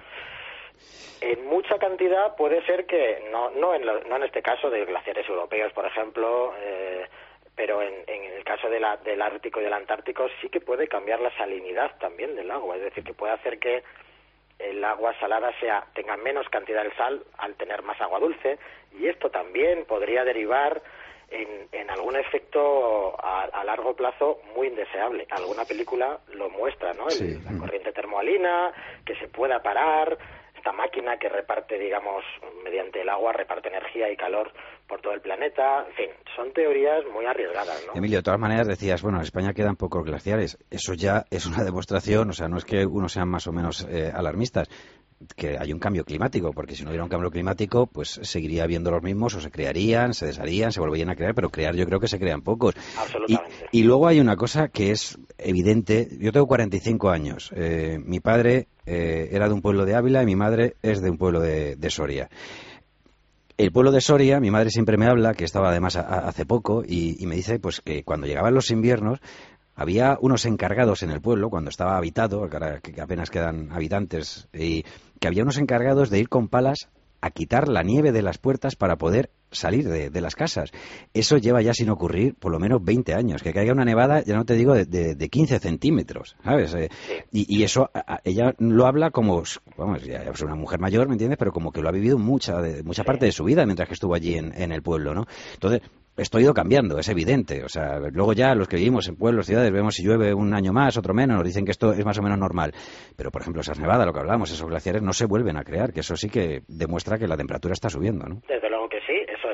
En mucha cantidad puede ser que, no en este caso de glaciares europeos, por ejemplo, pero en el caso del Ártico y del Antártico sí que puede cambiar la salinidad también del agua, es decir, que puede hacer que el agua salada tenga menos cantidad de sal al tener más agua dulce, y esto también podría derivar en algún efecto a largo plazo muy indeseable. Alguna película lo muestra, ¿no?
Sí.
La corriente termohalina, que se pueda parar, esta máquina que reparte, digamos, mediante el agua, reparte energía y calor por todo el planeta. En fin, son teorías muy arriesgadas, ¿no?
Emilio, de todas maneras decías, bueno, en España quedan pocos glaciares. Eso ya es una demostración, o sea, no es que unos sean más o menos alarmistas, que hay un cambio climático, porque si no hubiera un cambio climático, pues seguiría habiendo los mismos, o se crearían, se desharían, se volverían a crear, pero crear yo creo que se crean pocos.
Absolutamente.
Y luego hay una cosa que es evidente. Yo tengo 45 años. Mi padre era de un pueblo de Ávila y mi madre es de un pueblo de Soria. El pueblo de Soria, mi madre siempre me habla, que estaba además hace poco, y me dice pues que cuando llegaban los inviernos había unos encargados en el pueblo, cuando estaba habitado, que apenas quedan habitantes, y que había unos encargados de ir con palas a quitar la nieve de las puertas para poder salir de las casas. Eso lleva ya sin ocurrir por lo menos 20 años. Que caiga una nevada, ya no te digo, de 15 centímetros, ¿sabes? Y eso, ella lo habla como, vamos, ya es una mujer mayor, ¿me entiendes? Pero como que lo ha vivido mucha parte de su vida mientras que estuvo allí en el pueblo, ¿no? Entonces, esto ha ido cambiando, es evidente. O sea, luego ya los que vivimos en pueblos, ciudades, vemos si llueve un año más, otro menos, nos dicen que esto es más o menos normal. Pero, por ejemplo, esas nevadas, lo que hablamos, esos glaciares no se vuelven a crear, que eso sí que demuestra que la temperatura está subiendo, ¿no?
Desde luego que sí, eso es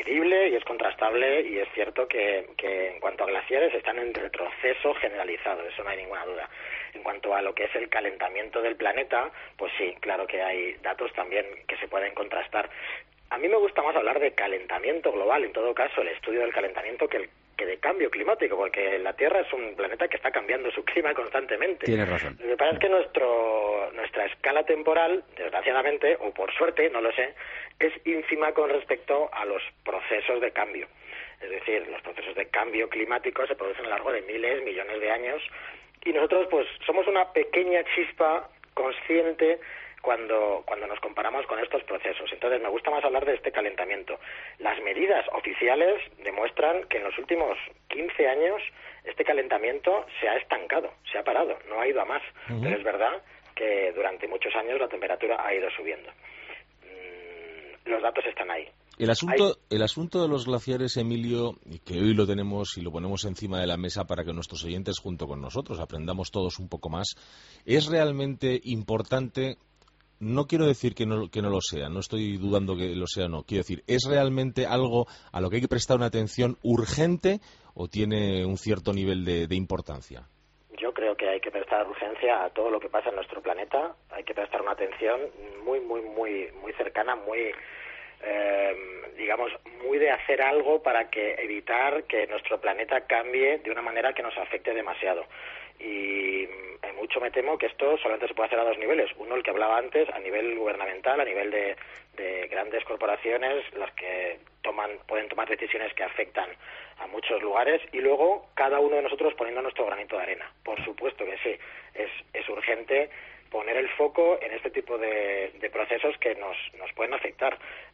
medible y es contrastable, y es cierto que en cuanto a glaciares están en retroceso generalizado, eso no hay ninguna duda. En cuanto a lo que es el calentamiento del planeta, pues sí, claro que hay datos también que se pueden contrastar. A mí me gusta más hablar de calentamiento global, en todo caso, el estudio del calentamiento que de cambio climático, porque la Tierra es un planeta que está cambiando su clima constantemente.
Tienes razón.
Lo que pasa es que nuestra escala temporal, desgraciadamente, o por suerte, no lo sé, es ínfima con respecto a los procesos de cambio. Es decir, los procesos de cambio climático se producen a lo largo de miles, millones de años, y nosotros pues somos una pequeña chispa consciente cuando nos comparamos con estos procesos. Entonces me gusta más hablar de este calentamiento. Las medidas oficiales demuestran que en los últimos 15 años este calentamiento se ha estancado, se ha parado, no ha ido a más. Pero es verdad que durante muchos años la temperatura ha ido subiendo. Los datos están ahí.
El asunto de los glaciares, Emilio, y que hoy lo tenemos y lo ponemos encima de la mesa para que nuestros oyentes junto con nosotros aprendamos todos un poco más, ¿es realmente importante? No quiero decir que no lo sea, no estoy dudando que lo sea o no. Quiero decir, ¿es realmente algo a lo que hay que prestar una atención urgente o tiene un cierto nivel de importancia?
Yo creo que hay que prestar urgencia a todo lo que pasa en nuestro planeta. Hay que prestar una atención muy, muy, muy, muy cercana, muy, digamos, muy de hacer algo para evitar que nuestro planeta cambie de una manera que nos afecte demasiado. Y mucho me temo que esto solamente se puede hacer a dos niveles. Uno, el que hablaba antes, a nivel gubernamental, a nivel de grandes corporaciones, las que pueden tomar decisiones que afectan a muchos lugares, y luego cada uno de nosotros poniendo nuestro granito de arena. Por supuesto que sí, es urgente poner el foco en este tipo de procesos que nos pueden afectar.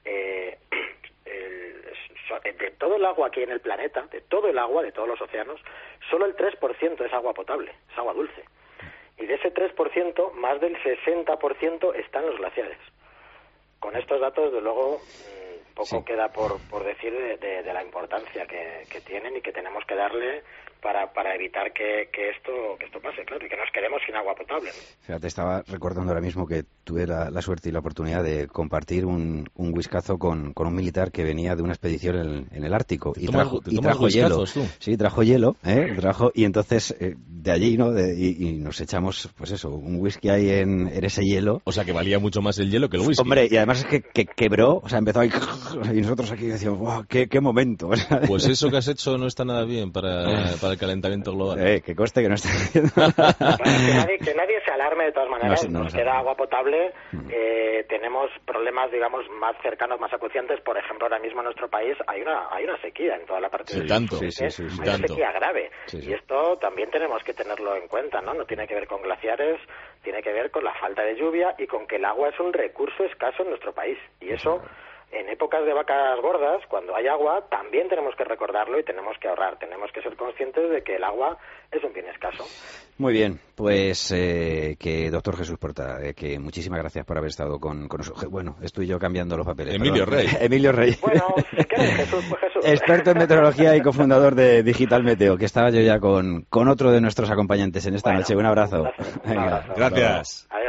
De todo el agua que hay en el planeta, de todo el agua, de todos los océanos, solo el 3% es agua potable, es agua dulce. Y de ese 3%, más del 60% está en los glaciares. Con estos datos, de luego, poco queda por decir de la importancia que tienen y que tenemos que darle para evitar que esto pase, claro, y que nos quedemos sin agua potable.
Fíjate, estaba recordando ahora mismo que tuve la suerte y la oportunidad de compartir un whiskazo con un militar que venía de una expedición en el Ártico y trajo hielo.
¿Tú?
Sí, trajo hielo, y entonces de allí, ¿no? Y nos echamos, pues eso, un whisky ahí en ese hielo.
O sea, que valía mucho más el hielo que el whisky.
Hombre, y además es que quebró, o sea, empezó ahí, y nosotros aquí decíamos, ¡wow, qué momento!
Pues eso que has hecho no está nada bien para el calentamiento global.
Que conste que no está haciendo.
Bueno, que nadie se alarme, de todas maneras. Nos queda agua potable. Tenemos problemas, digamos, más cercanos, más acuciantes. Por ejemplo, ahora mismo en nuestro país hay una sequía en toda la parte del
tanto.
sur. Hay una sequía grave. Y esto también tenemos que tenerlo en cuenta, ¿no? No tiene que ver con glaciares, tiene que ver con la falta de lluvia y con que el agua es un recurso escaso en nuestro país. Y eso, en épocas de vacas gordas, cuando hay agua, también tenemos que recordarlo y tenemos que ahorrar. Tenemos que ser conscientes de que el agua es un bien escaso.
Muy bien, pues que doctor Jesús Porta, que muchísimas gracias por haber estado con nosotros. Bueno, estoy yo cambiando los papeles.
Emilio Rey.
Emilio Rey.
Bueno, si quieres, Jesús, pues Jesús.
Experto en meteorología y cofundador de Digital Meteo, que estaba yo ya con otro de nuestros acompañantes en esta noche. Un abrazo.
Venga, gracias.
Adiós.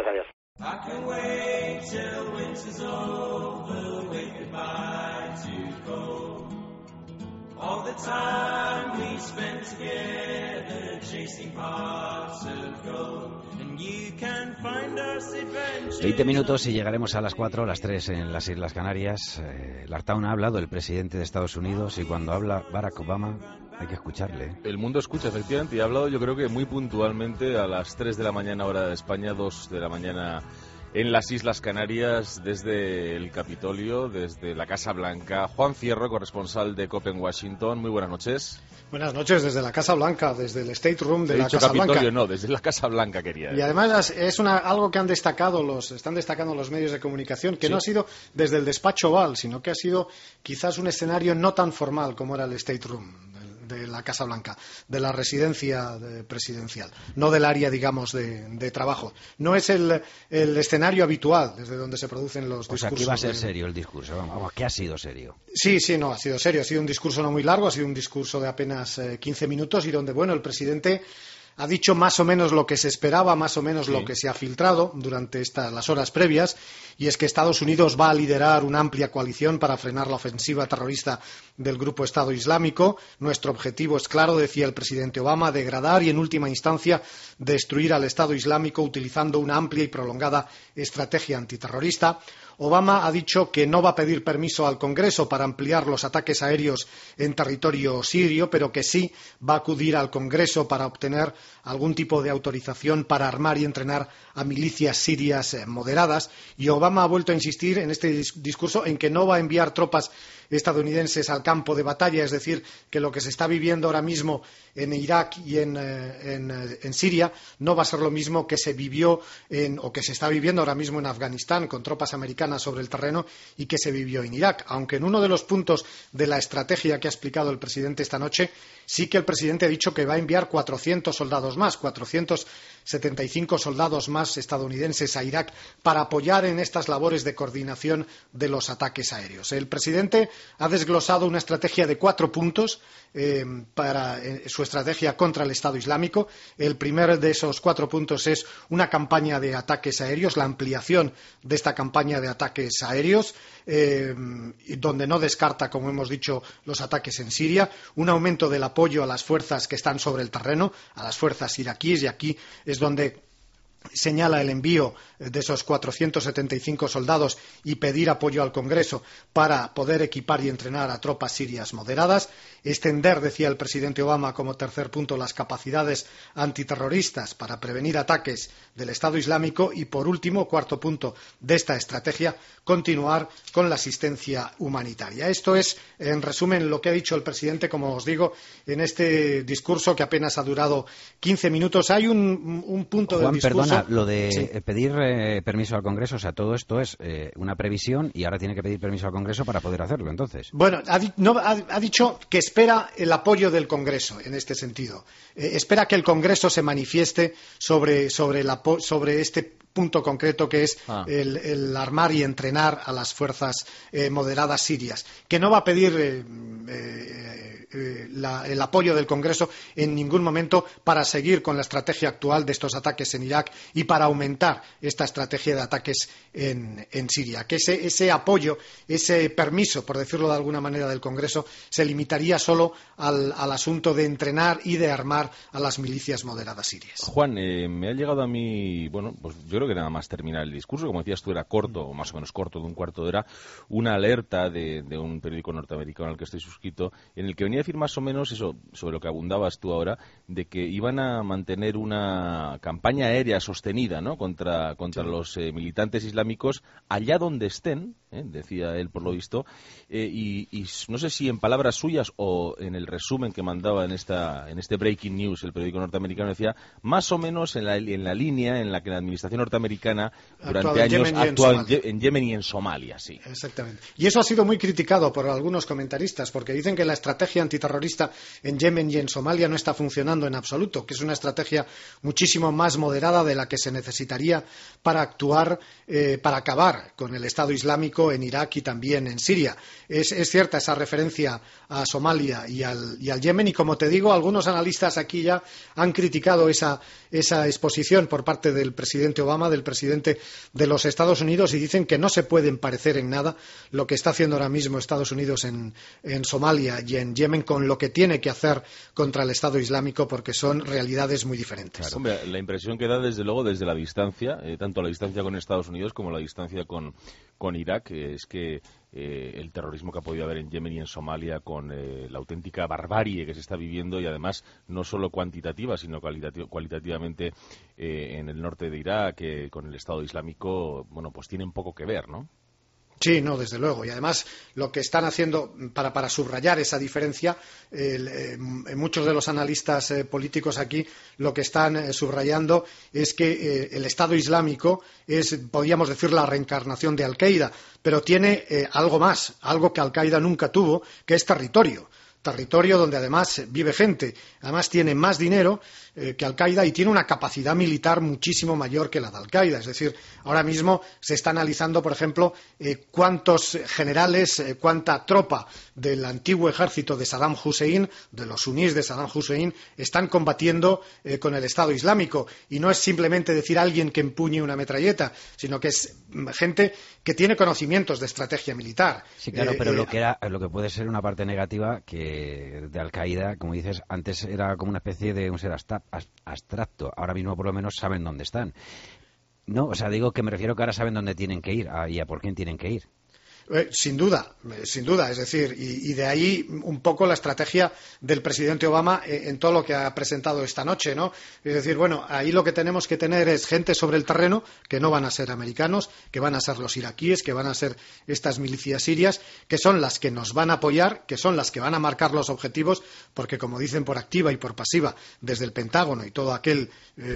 All the time we spent together chasing parts of gold, and you can find us adventures.
20 minutos y llegaremos a las 4, las 3 en las Islas Canarias. Lartaun ha hablado, el presidente de Estados Unidos, y cuando habla Barack Obama hay que escucharle.
El mundo escucha, efectivamente, y ha hablado yo creo que muy puntualmente a las 3 de la mañana hora de España, 2 de la mañana en las Islas Canarias, desde el Capitolio, desde la Casa Blanca. Juan Fierro, corresponsal de COPE en Washington. Muy buenas noches.
Buenas noches, desde la Casa Blanca, desde el State Room de la Casa
Capitolio,
Blanca.
No, desde la Casa Blanca quería decir.
Y además es algo que están destacando los medios de comunicación, que no ha sido desde el despacho Oval, sino que ha sido quizás un escenario no tan formal como era el State Room de la Casa Blanca, de la residencia presidencial, no del área, digamos, de trabajo. No es el escenario habitual desde donde se producen los discursos.
O sea, aquí va a ser serio el discurso. Vamos, ¿qué ha sido serio?
Sí, no, ha sido serio. Ha sido un discurso no muy largo, ha sido un discurso de apenas 15 minutos y donde, bueno, el presidente ha dicho más o menos lo que se esperaba, más o menos lo que se ha filtrado durante las horas previas, y es que Estados Unidos va a liderar una amplia coalición para frenar la ofensiva terrorista del grupo Estado Islámico. Nuestro objetivo es claro, decía el presidente Obama, degradar y en última instancia destruir al Estado Islámico utilizando una amplia y prolongada estrategia antiterrorista. Obama ha dicho que no va a pedir permiso al Congreso para ampliar los ataques aéreos en territorio sirio, pero que sí va a acudir al Congreso para obtener algún tipo de autorización para armar y entrenar a milicias sirias moderadas. Y Obama ha vuelto a insistir en este discurso en que no va a enviar tropas estadounidenses al campo de batalla, es decir, que lo que se está viviendo ahora mismo en Irak y en Siria no va a ser lo mismo que se vivió o que se está viviendo ahora mismo en Afganistán con tropas americanas sobre el terreno y que se vivió en Irak. Aunque en uno de los puntos de la estrategia que ha explicado el presidente esta noche, sí que el presidente ha dicho que va a enviar 400 soldados más, 475 soldados más estadounidenses a Irak para apoyar en estas labores de coordinación de los ataques aéreos. El presidente ha desglosado una estrategia de 4 puntos para su estrategia contra el Estado Islámico. El primero de esos 4 puntos es una campaña de ataques aéreos, la ampliación de esta campaña de ataques aéreos, donde no descarta, como hemos dicho, los ataques en Siria, un aumento del apoyo a las fuerzas que están sobre el terreno, a las fuerzas iraquíes, y aquí es donde señala el envío de esos 475 soldados y pedir apoyo al Congreso para poder equipar y entrenar a tropas sirias moderadas, extender, decía el presidente Obama como tercer punto, las capacidades antiterroristas para prevenir ataques del Estado Islámico y, por último, cuarto punto de esta estrategia, continuar con la asistencia humanitaria. Esto es, en resumen, lo que ha dicho el presidente, como os digo, en este discurso que apenas ha durado 15 minutos. Hay un punto del discurso...
Perdona, lo de pedir permiso al Congreso, o sea, todo esto es una previsión y ahora tiene que pedir permiso al Congreso para poder hacerlo, entonces.
Bueno, ha dicho que espera el apoyo del Congreso en este sentido. Espera que el Congreso se manifieste sobre este punto concreto que es el armar y entrenar a las fuerzas moderadas sirias, que no va a pedir el apoyo del Congreso en ningún momento para seguir con la estrategia actual de estos ataques en Irak y para aumentar esta estrategia de ataques en Siria. Que ese apoyo, ese permiso, por decirlo de alguna manera, del Congreso se limitaría solo al asunto de entrenar y de armar a las milicias moderadas sirias.
Juan, me ha llegado a mí, bueno, pues yo creo que nada más terminar el discurso, como decías tú, era corto, o más o menos corto, de un cuarto de hora, una alerta de un periódico norteamericano al que estoy suscrito, en el que venía a decir más o menos eso, sobre lo que abundabas tú ahora, de que iban a mantener una campaña aérea sostenida, ¿no?, contra los militantes islámicos allá donde estén, decía él por lo visto, y no sé si en palabras suyas o en el resumen que mandaba en este Breaking News el periódico norteamericano, decía más o menos en la línea en la que la administración norteamericana durante años actuó en Yemen y en Somalia, sí.
Exactamente. Y eso ha sido muy criticado por algunos comentaristas, porque dicen que la estrategia antiterrorista en Yemen y en Somalia no está funcionando en absoluto, que es una estrategia muchísimo más moderada de la que se necesitaría para actuar, para acabar con el Estado Islámico en Irak y también en Siria. Es cierta esa referencia a Somalia y al Yemen, y como te digo, algunos analistas aquí ya han criticado esa exposición por parte del presidente Obama, del presidente de los Estados Unidos, y dicen que no se pueden parecer en nada lo que está haciendo ahora mismo Estados Unidos en Somalia y en Yemen con lo que tiene que hacer contra el Estado Islámico, porque son realidades muy diferentes.
Claro. Hombre, la impresión que da desde luego desde la distancia, tanto la distancia con Estados Unidos como la distancia con Irak, es que el terrorismo que ha podido haber en Yemen y en Somalia, con la auténtica barbarie que se está viviendo, y además no solo cuantitativa sino cualitativamente en el norte de Irak, con el Estado Islámico, bueno, pues tienen poco que ver, ¿no?
Sí, no, desde luego. Y además lo que están haciendo para subrayar esa diferencia, muchos de los analistas políticos aquí lo que están subrayando es que el Estado Islámico es, podríamos decir, la reencarnación de Al-Qaeda, pero tiene algo más, algo que Al-Qaeda nunca tuvo, que es territorio territorio donde además vive gente, además tiene más dinero que Al-Qaeda y tiene una capacidad militar muchísimo mayor que la de Al-Qaeda. Es decir, ahora mismo se está analizando, por ejemplo, cuántos generales, cuánta tropa del antiguo ejército de Saddam Hussein, de los sunníes de Saddam Hussein, están combatiendo con el Estado Islámico. Y no es simplemente decir alguien que empuñe una metralleta, sino que es gente que tiene conocimientos de estrategia militar.
Sí, claro, pero lo que puede ser una parte negativa que de Al-Qaeda, como dices, antes era como una especie de un ser abstracto. Ahora mismo por lo menos saben dónde están. No, o sea, digo que me refiero que ahora saben dónde tienen que ir y a por quién tienen que ir.
Sin duda, es decir, y de ahí un poco la estrategia del presidente Obama en todo lo que ha presentado esta noche, ¿no? Es decir, bueno, ahí lo que tenemos que tener es gente sobre el terreno, que no van a ser americanos, que van a ser los iraquíes, que van a ser estas milicias sirias, que son las que nos van a apoyar, que son las que van a marcar los objetivos, porque como dicen por activa y por pasiva, desde el Pentágono y todo aquel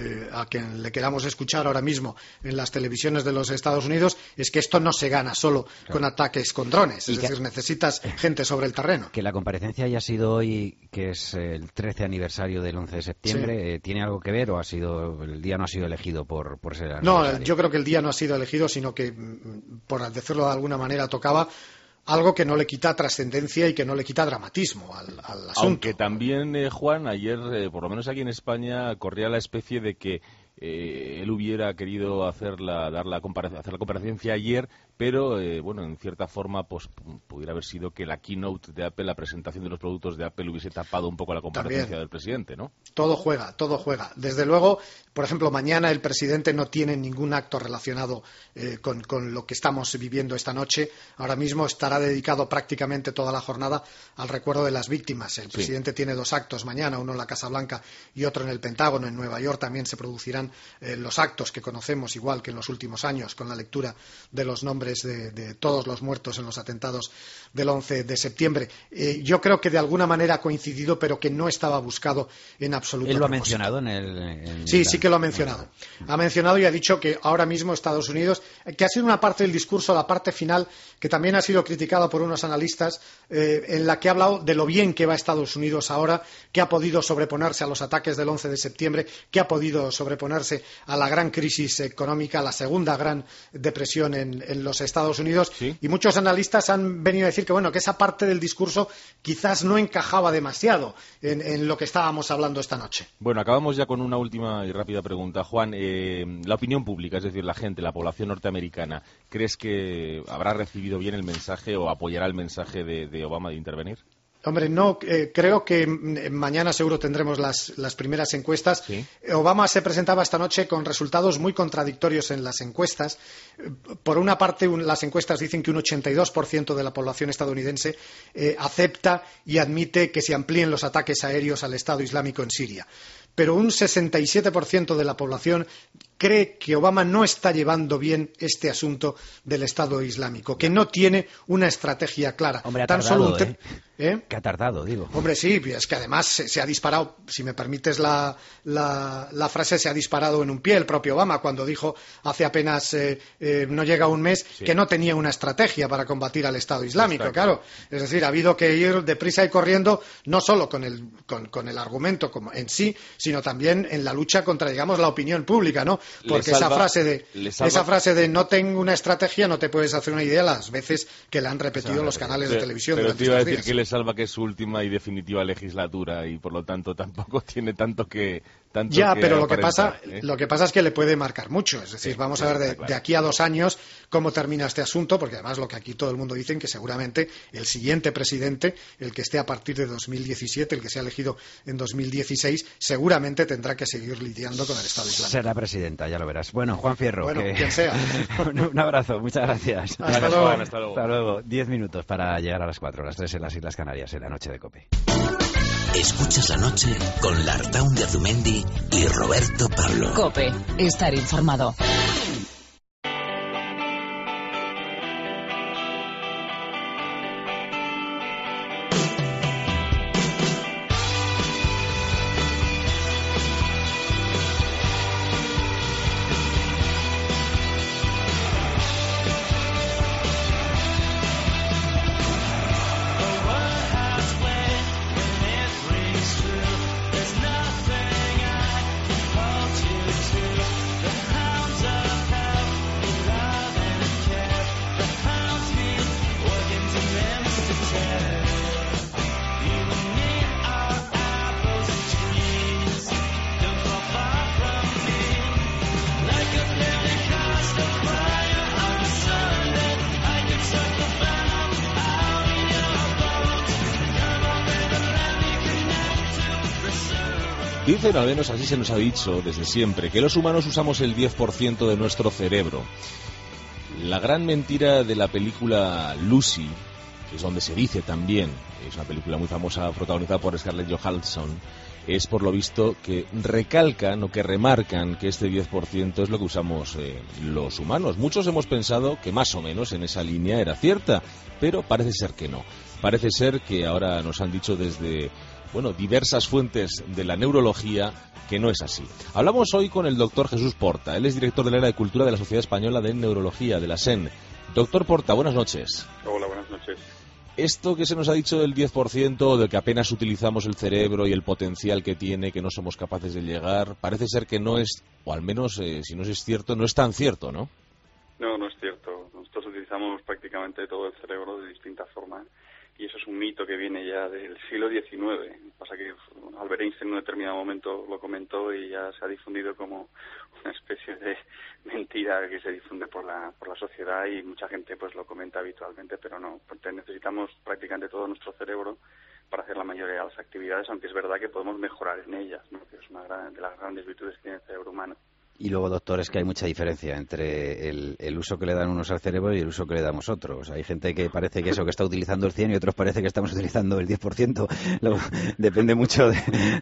a quien le queramos escuchar ahora mismo en las televisiones de los Estados Unidos, es que esto no se gana solo con ataques con drones, es decir, necesitas gente sobre el terreno.
Que la comparecencia haya sido hoy, que es el 13 aniversario del 11 de septiembre, sí. ¿Tiene algo que ver o el día no ha sido elegido por ser aniversario?
No, yo creo que el día no ha sido elegido, sino que, por decirlo de alguna manera, tocaba algo que no le quita trascendencia y que no le quita dramatismo al asunto.
Aunque también, Juan, ayer, por lo menos aquí en España, corría la especie de que él hubiera querido hacer la comparecencia ayer, pero bueno, en cierta forma pues pudiera haber sido que la keynote de Apple, la presentación de los productos de Apple, hubiese tapado un poco la comparecencia también del presidente, ¿no?
Todo juega. Desde luego, por ejemplo, mañana el presidente no tiene ningún acto relacionado con lo que estamos viviendo esta noche. Ahora mismo estará dedicado prácticamente toda la jornada al recuerdo de las víctimas. El presidente tiene 2 actos mañana, uno en la Casa Blanca y otro en el Pentágono. En Nueva York también se producirán los actos que conocemos, igual que en los últimos años, con la lectura de los nombres de todos los muertos en los atentados del 11 de septiembre. Yo creo que de alguna manera ha coincidido, pero que no estaba buscado en absoluto.
¿Él lo ha mencionado
Sí que lo ha mencionado. Ha mencionado y ha dicho que ahora mismo Estados Unidos, que ha sido una parte del discurso, la parte final, que también ha sido criticada por unos analistas, en la que ha hablado de lo bien que va Estados Unidos ahora, que ha podido sobreponerse a los ataques del 11 de septiembre, que ha podido sobreponerse a la gran crisis económica, a la segunda gran depresión en los Estados Unidos. ¿Sí? Y muchos analistas han venido a decir que esa parte del discurso quizás no encajaba demasiado en lo que estábamos hablando esta noche.
Bueno, acabamos ya con una última y rápida pregunta. Juan, la opinión pública, es decir, la gente, la población norteamericana, ¿crees que habrá recibido bien el mensaje o apoyará el mensaje de Obama de intervenir?
Hombre, no, creo que mañana seguro tendremos las primeras encuestas. ¿Sí? Obama se presentaba esta noche con resultados muy contradictorios en las encuestas. Por una parte, las encuestas dicen que un 82% de la población estadounidense acepta y admite que se amplíen los ataques aéreos al Estado Islámico en Siria. Pero un 67% de la población cree que Obama no está llevando bien este asunto del Estado Islámico, que no tiene una estrategia clara.
Hombre, que ha tardado, digo.
Hombre, sí, es que además se ha disparado, si me permites la frase, se ha disparado en un pie el propio Obama cuando dijo hace apenas no llega un mes que no tenía una estrategia para combatir al Estado Islámico, claro. Es decir, ha habido que ir deprisa y corriendo, no solo con el argumento como en sí, sino también en la lucha contra, digamos, la opinión pública, ¿no? Porque esa frase de no tengo una estrategia, no te puedes hacer una idea las veces que la han repetido los canales de televisión.
Pero te iba a decir que le salva que es su última y definitiva legislatura y por lo tanto tampoco tiene tanto que
pero lo que pasa es que le puede marcar mucho. Es decir, vamos a ver de aquí a 2 años cómo termina este asunto, porque además lo que aquí todo el mundo dice que seguramente el siguiente presidente, el que esté a partir de 2017, el que sea elegido en 2016, seguramente tendrá que seguir lidiando con el Estado Islámico.
Será presidenta, ya lo verás. Bueno, Juan Fierro.
Bueno, quien sea.
Un abrazo, muchas gracias.
Hasta luego.
Juan, hasta luego.
Hasta luego. 10 minutos para llegar a las 4, las 3 en las Islas Canarias, en la noche de COPE.
Escuchas la noche con Lartaun de Azumendi y Roberto Pablo.
COPE, estar informado.
Dicen, al menos así se nos ha dicho desde siempre, que los humanos usamos el 10% de nuestro cerebro. La gran mentira de la película Lucy, que es donde se dice también, es una película muy famosa protagonizada por Scarlett Johansson, es por lo visto que recalcan o que remarcan que este 10% es lo que usamos los humanos. Muchos hemos pensado que más o menos en esa línea era cierta, pero parece ser que no. Parece ser que ahora nos han dicho desde diversas fuentes de la neurología que no es así. Hablamos hoy con el doctor Jesús Porta. Él es director del área de cultura de la Sociedad Española de Neurología, de la SEN. Doctor Porta, buenas noches.
Hola, buenas noches.
Esto que se nos ha dicho del 10%, de que apenas utilizamos el cerebro y el potencial que tiene, que no somos capaces de llegar, parece ser que no es, o al menos si no es cierto, no es tan cierto, ¿no?
No, no es cierto. Nosotros utilizamos prácticamente todo el cerebro de distintas formas. Y eso es un mito que viene ya del siglo XIX. Pasa que Albert Einstein en un determinado momento lo comentó y ya se ha difundido como una especie de mentira que se difunde por la sociedad y mucha gente pues lo comenta habitualmente, pero no. Porque necesitamos prácticamente todo nuestro cerebro para hacer la mayoría de las actividades, aunque es verdad que podemos mejorar en ellas, ¿no? Que es una de las grandes virtudes que tiene el cerebro humano.
Y luego, doctor, es que hay mucha diferencia entre el uso que le dan unos al cerebro y el uso que le damos otros. Hay gente que parece que eso que está utilizando el 100 y otros parece que estamos utilizando el 10%. Depende mucho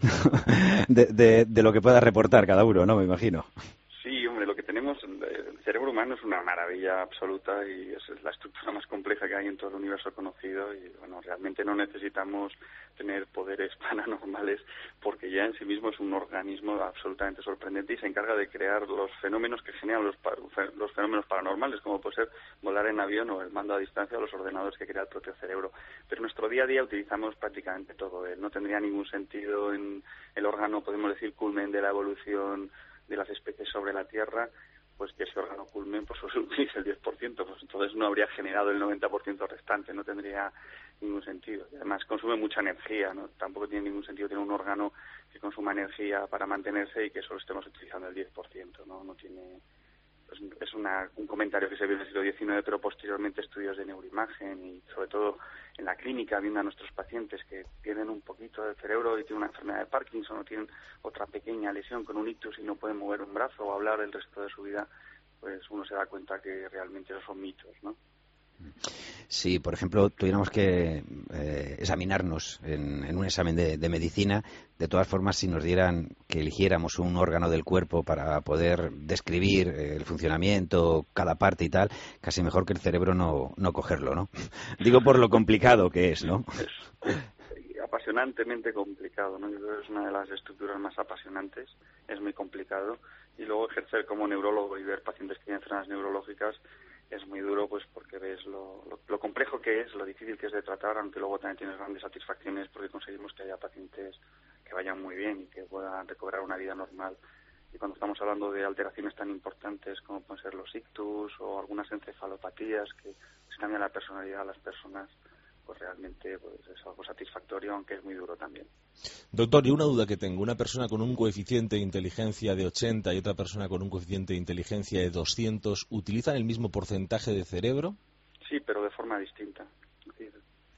de lo que pueda reportar cada uno, ¿no? Me imagino.
Sí, hombre, lo que tenemos, el cerebro humano es una maravilla absoluta y es la estructura más compleja que hay en todo el universo conocido y, bueno, realmente no necesitamos tener poderes paranormales porque ya en sí mismo es un organismo absolutamente sorprendente y se encarga de crear los fenómenos que generan los fenómenos paranormales, como puede ser volar en avión o el mando a distancia o los ordenadores que crea el propio cerebro. Pero en nuestro día a día utilizamos prácticamente todo. No tendría ningún sentido en el órgano, podemos decir, culmen de la evolución de las especies sobre la Tierra, pues que ese órgano culmen pues solo utilice el 10%, pues entonces no habría generado el 90% restante, no tendría ningún sentido. Y además consume mucha energía, ¿no? Tampoco tiene ningún sentido tener un órgano que consuma energía para mantenerse y que solo estemos utilizando el 10%, no tiene... Es un comentario que se vio en el siglo XIX, pero posteriormente estudios de neuroimagen y sobre todo en la clínica, viendo a nuestros pacientes que tienen un poquito de cerebro y tienen una enfermedad de Parkinson o tienen otra pequeña lesión con un ictus y no pueden mover un brazo o hablar el resto de su vida, pues uno se da cuenta que realmente esos son mitos, ¿no?
Si, por ejemplo, tuviéramos que examinarnos en un examen de medicina, de todas formas, si nos dieran que eligiéramos un órgano del cuerpo para poder describir el funcionamiento, cada parte y tal, casi mejor que el cerebro no cogerlo, ¿no? Digo por lo complicado que es, ¿no?
Es apasionantemente complicado, ¿no? Yo creo que es una de las estructuras más apasionantes, es muy complicado, y luego ejercer como neurólogo y ver pacientes que tienen enfermedades neurológicas es muy duro, pues porque ves lo complejo que es, lo difícil que es de tratar, aunque luego también tienes grandes satisfacciones porque conseguimos que haya pacientes que vayan muy bien y que puedan recobrar una vida normal. Y cuando estamos hablando de alteraciones tan importantes como pueden ser los ictus o algunas encefalopatías que cambian la personalidad de las personas, pues realmente pues es algo satisfactorio, aunque es muy duro también.
Doctor, y una duda que tengo, una persona con un coeficiente de inteligencia de 80 y otra persona con un coeficiente de inteligencia de 200, ¿utilizan el mismo porcentaje de cerebro?
Sí, pero de forma distinta. Es decir,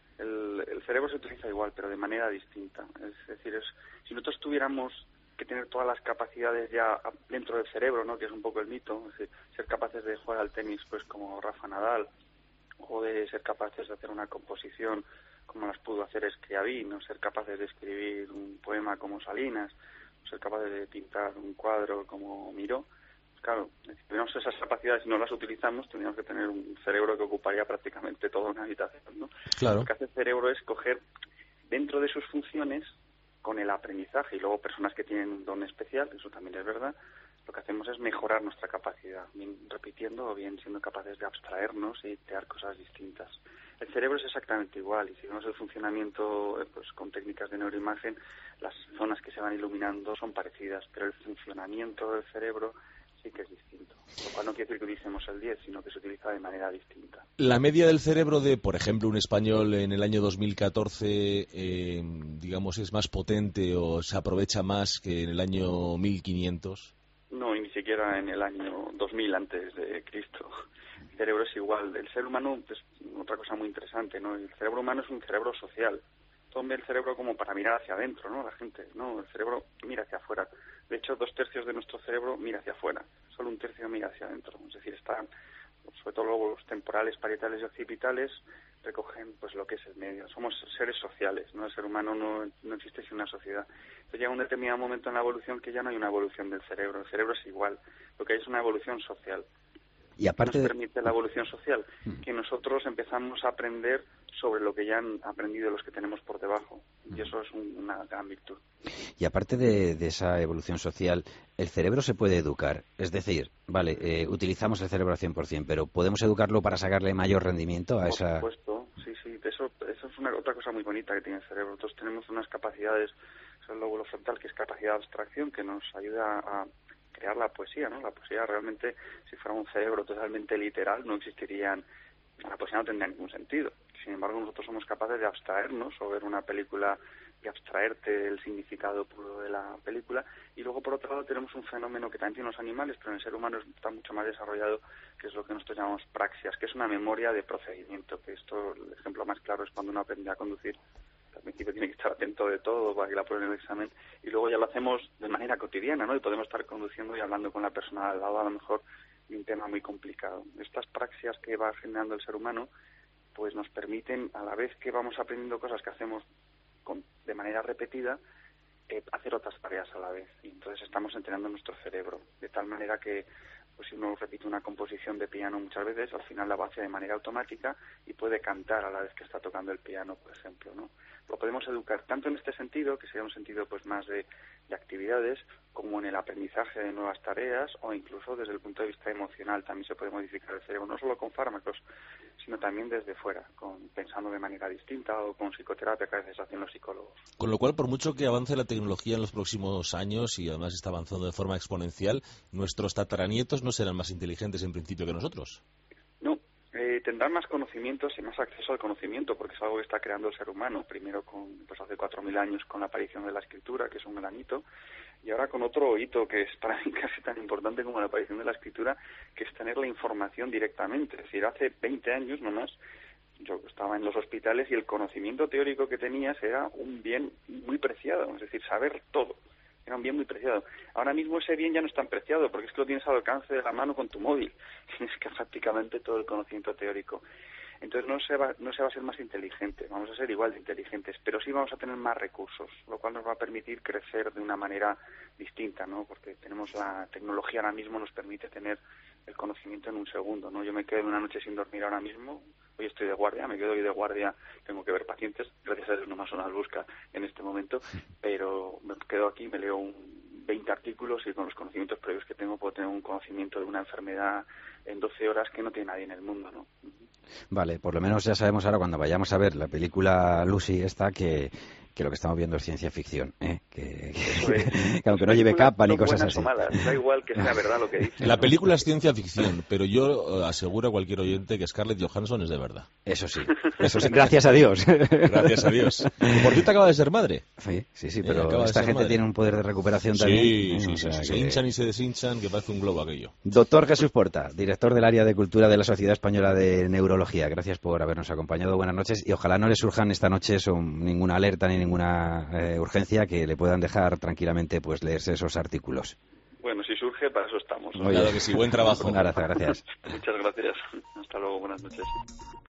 el cerebro se utiliza igual, pero de manera distinta. Es decir, si nosotros tuviéramos que tener todas las capacidades ya dentro del cerebro, ¿no?, que es un poco el mito, es decir, ser capaces de jugar al tenis pues como Rafa Nadal, o de ser capaces de hacer una composición como las pudo hacer Scriabin, no ser capaces de escribir un poema como Salinas, o ser capaces de pintar un cuadro como Miró. Pues claro, si tenemos esas capacidades y no las utilizamos, tendríamos que tener un cerebro que ocuparía prácticamente toda una habitación, ¿no?
Claro.
Lo que hace el cerebro es coger dentro de sus funciones, con el aprendizaje, y luego personas que tienen un don especial, eso también es verdad, lo que hacemos es mejorar nuestra capacidad, bien repitiendo o bien siendo capaces de abstraernos y crear cosas distintas. El cerebro es exactamente igual, y si vemos el funcionamiento pues con técnicas de neuroimagen, las zonas que se van iluminando son parecidas, pero el funcionamiento del cerebro sí que es distinto. Lo cual no quiere decir que utilicemos el 10, sino que se utiliza de manera distinta.
La media del cerebro de, por ejemplo, un español en el año 2014, digamos, es más potente o se aprovecha más que en el año 1500.
No, y ni siquiera en el año 2000 antes de Cristo. El cerebro es igual. El ser humano es otra cosa muy interesante, ¿no? El cerebro humano es un cerebro social. tome el cerebro como para mirar hacia adentro, ¿no? La gente, no, el cerebro mira hacia afuera. De hecho, 2/3 de nuestro cerebro mira hacia afuera, solo 1/3 mira hacia adentro. Es decir, están, sobre todo luego los temporales, parietales y occipitales, recogen pues lo que es el medio. Somos seres sociales, ¿no? El ser humano no existe sin una sociedad. Entonces llega un determinado momento en la evolución que ya no hay una evolución del cerebro. El cerebro es igual, lo que hay es una evolución social.
Y aparte
nos permite la evolución social, que nosotros empezamos a aprender sobre lo que ya han aprendido los que tenemos por debajo. Y eso es una gran virtud.
Y aparte de esa evolución social, ¿el cerebro se puede educar? Es decir, vale, utilizamos el cerebro al 100%, pero ¿podemos educarlo para sacarle mayor rendimiento a esa...?
Por supuesto, sí. Eso es otra cosa muy bonita que tiene el cerebro. Nosotros tenemos unas capacidades, el lóbulo frontal, que es capacidad de abstracción, que nos ayuda a crear la poesía, ¿no? La poesía realmente, si fuera un cerebro totalmente literal, no existirían, la poesía no tendría ningún sentido. Sin embargo, nosotros somos capaces de abstraernos o ver una película y abstraerte el significado puro de la película. Y luego, por otro lado, tenemos un fenómeno que también tiene los animales, pero en el ser humano está mucho más desarrollado, que es lo que nosotros llamamos praxias, que es una memoria de procedimiento. Que esto, el ejemplo más claro es cuando uno aprende a conducir. Al principio tiene que estar atento de todo para que la prueben en el examen, y luego ya lo hacemos de manera cotidiana, ¿no? Y podemos estar conduciendo y hablando con la persona al lado, a lo mejor, de un tema muy complicado. Estas praxias que va generando el ser humano, pues nos permiten, a la vez que vamos aprendiendo cosas que hacemos de manera repetida, hacer otras tareas a la vez. Y entonces estamos entrenando nuestro cerebro, de tal manera que, pues si uno repite una composición de piano muchas veces, al final la va a hacer de manera automática y puede cantar a la vez que está tocando el piano, por ejemplo, ¿no? Lo podemos educar tanto en este sentido, que sería un sentido pues más de actividades, como en el aprendizaje de nuevas tareas, o incluso desde el punto de vista emocional también se puede modificar el cerebro, no solo con fármacos, sino también desde fuera, pensando de manera distinta, o con psicoterapia que a veces hacen los psicólogos.
Con lo cual, por mucho que avance la tecnología en los próximos años, y además está avanzando de forma exponencial, nuestros tataranietos no serán más inteligentes en principio que nosotros.
No, tendrán más conocimientos y más acceso al conocimiento, porque es algo que está creando el ser humano, primero hace 4.000 años con la aparición de la escritura, que es un gran hito, y ahora con otro hito que es para mí casi tan importante como la aparición de la escritura, que es tener la información directamente. Es decir, hace 20 años nomás, yo estaba en los hospitales y el conocimiento teórico que tenías era un bien muy preciado, es decir, saber todo. Era un bien muy preciado. Ahora mismo ese bien ya no es tan preciado, porque es que lo tienes al alcance de la mano con tu móvil. Tienes que prácticamente todo el conocimiento teórico. Entonces no se va a ser más inteligente, vamos a ser igual de inteligentes, pero sí vamos a tener más recursos, lo cual nos va a permitir crecer de una manera distinta, ¿no? Porque tenemos la tecnología ahora mismo, nos permite tener el conocimiento en un segundo, ¿no? Yo me quedo una noche sin dormir ahora mismo, hoy estoy de guardia, me quedo hoy de guardia, tengo que ver pacientes, gracias a Dios no más una busca en este momento, pero me quedo aquí, me leo 20 artículos y con los conocimientos previos que tengo puedo tener un conocimiento de una enfermedad en 12 horas que no tiene nadie en el mundo, ¿no?
Vale, por lo menos ya sabemos ahora cuando vayamos a ver la película Lucy esta que lo que estamos viendo es ciencia ficción, que aunque no lleve capa ni cosas así.
Malas, da igual que sea verdad lo que dice.
La película es ciencia ficción, pero yo aseguro a cualquier oyente que Scarlett Johansson es de verdad.
Eso sí, gracias a Dios.
Gracias a Dios. Por cierto, acaba de ser madre.
Sí, pero esta gente tiene un poder de recuperación también.
Sí, se hinchan y se deshinchan, que parece un globo aquello.
Doctor Jesús Porta, director del área de cultura de la Sociedad Española de Neurología. Gracias por habernos acompañado. Buenas noches y ojalá no le surjan esta noche ninguna alerta ni ninguna urgencia, que le puedan dejar tranquilamente pues leerse esos artículos.
Bueno, si surge, para eso estamos.
Claro que sí, buen trabajo.
Gracias.
Muchas gracias. Hasta luego, buenas noches.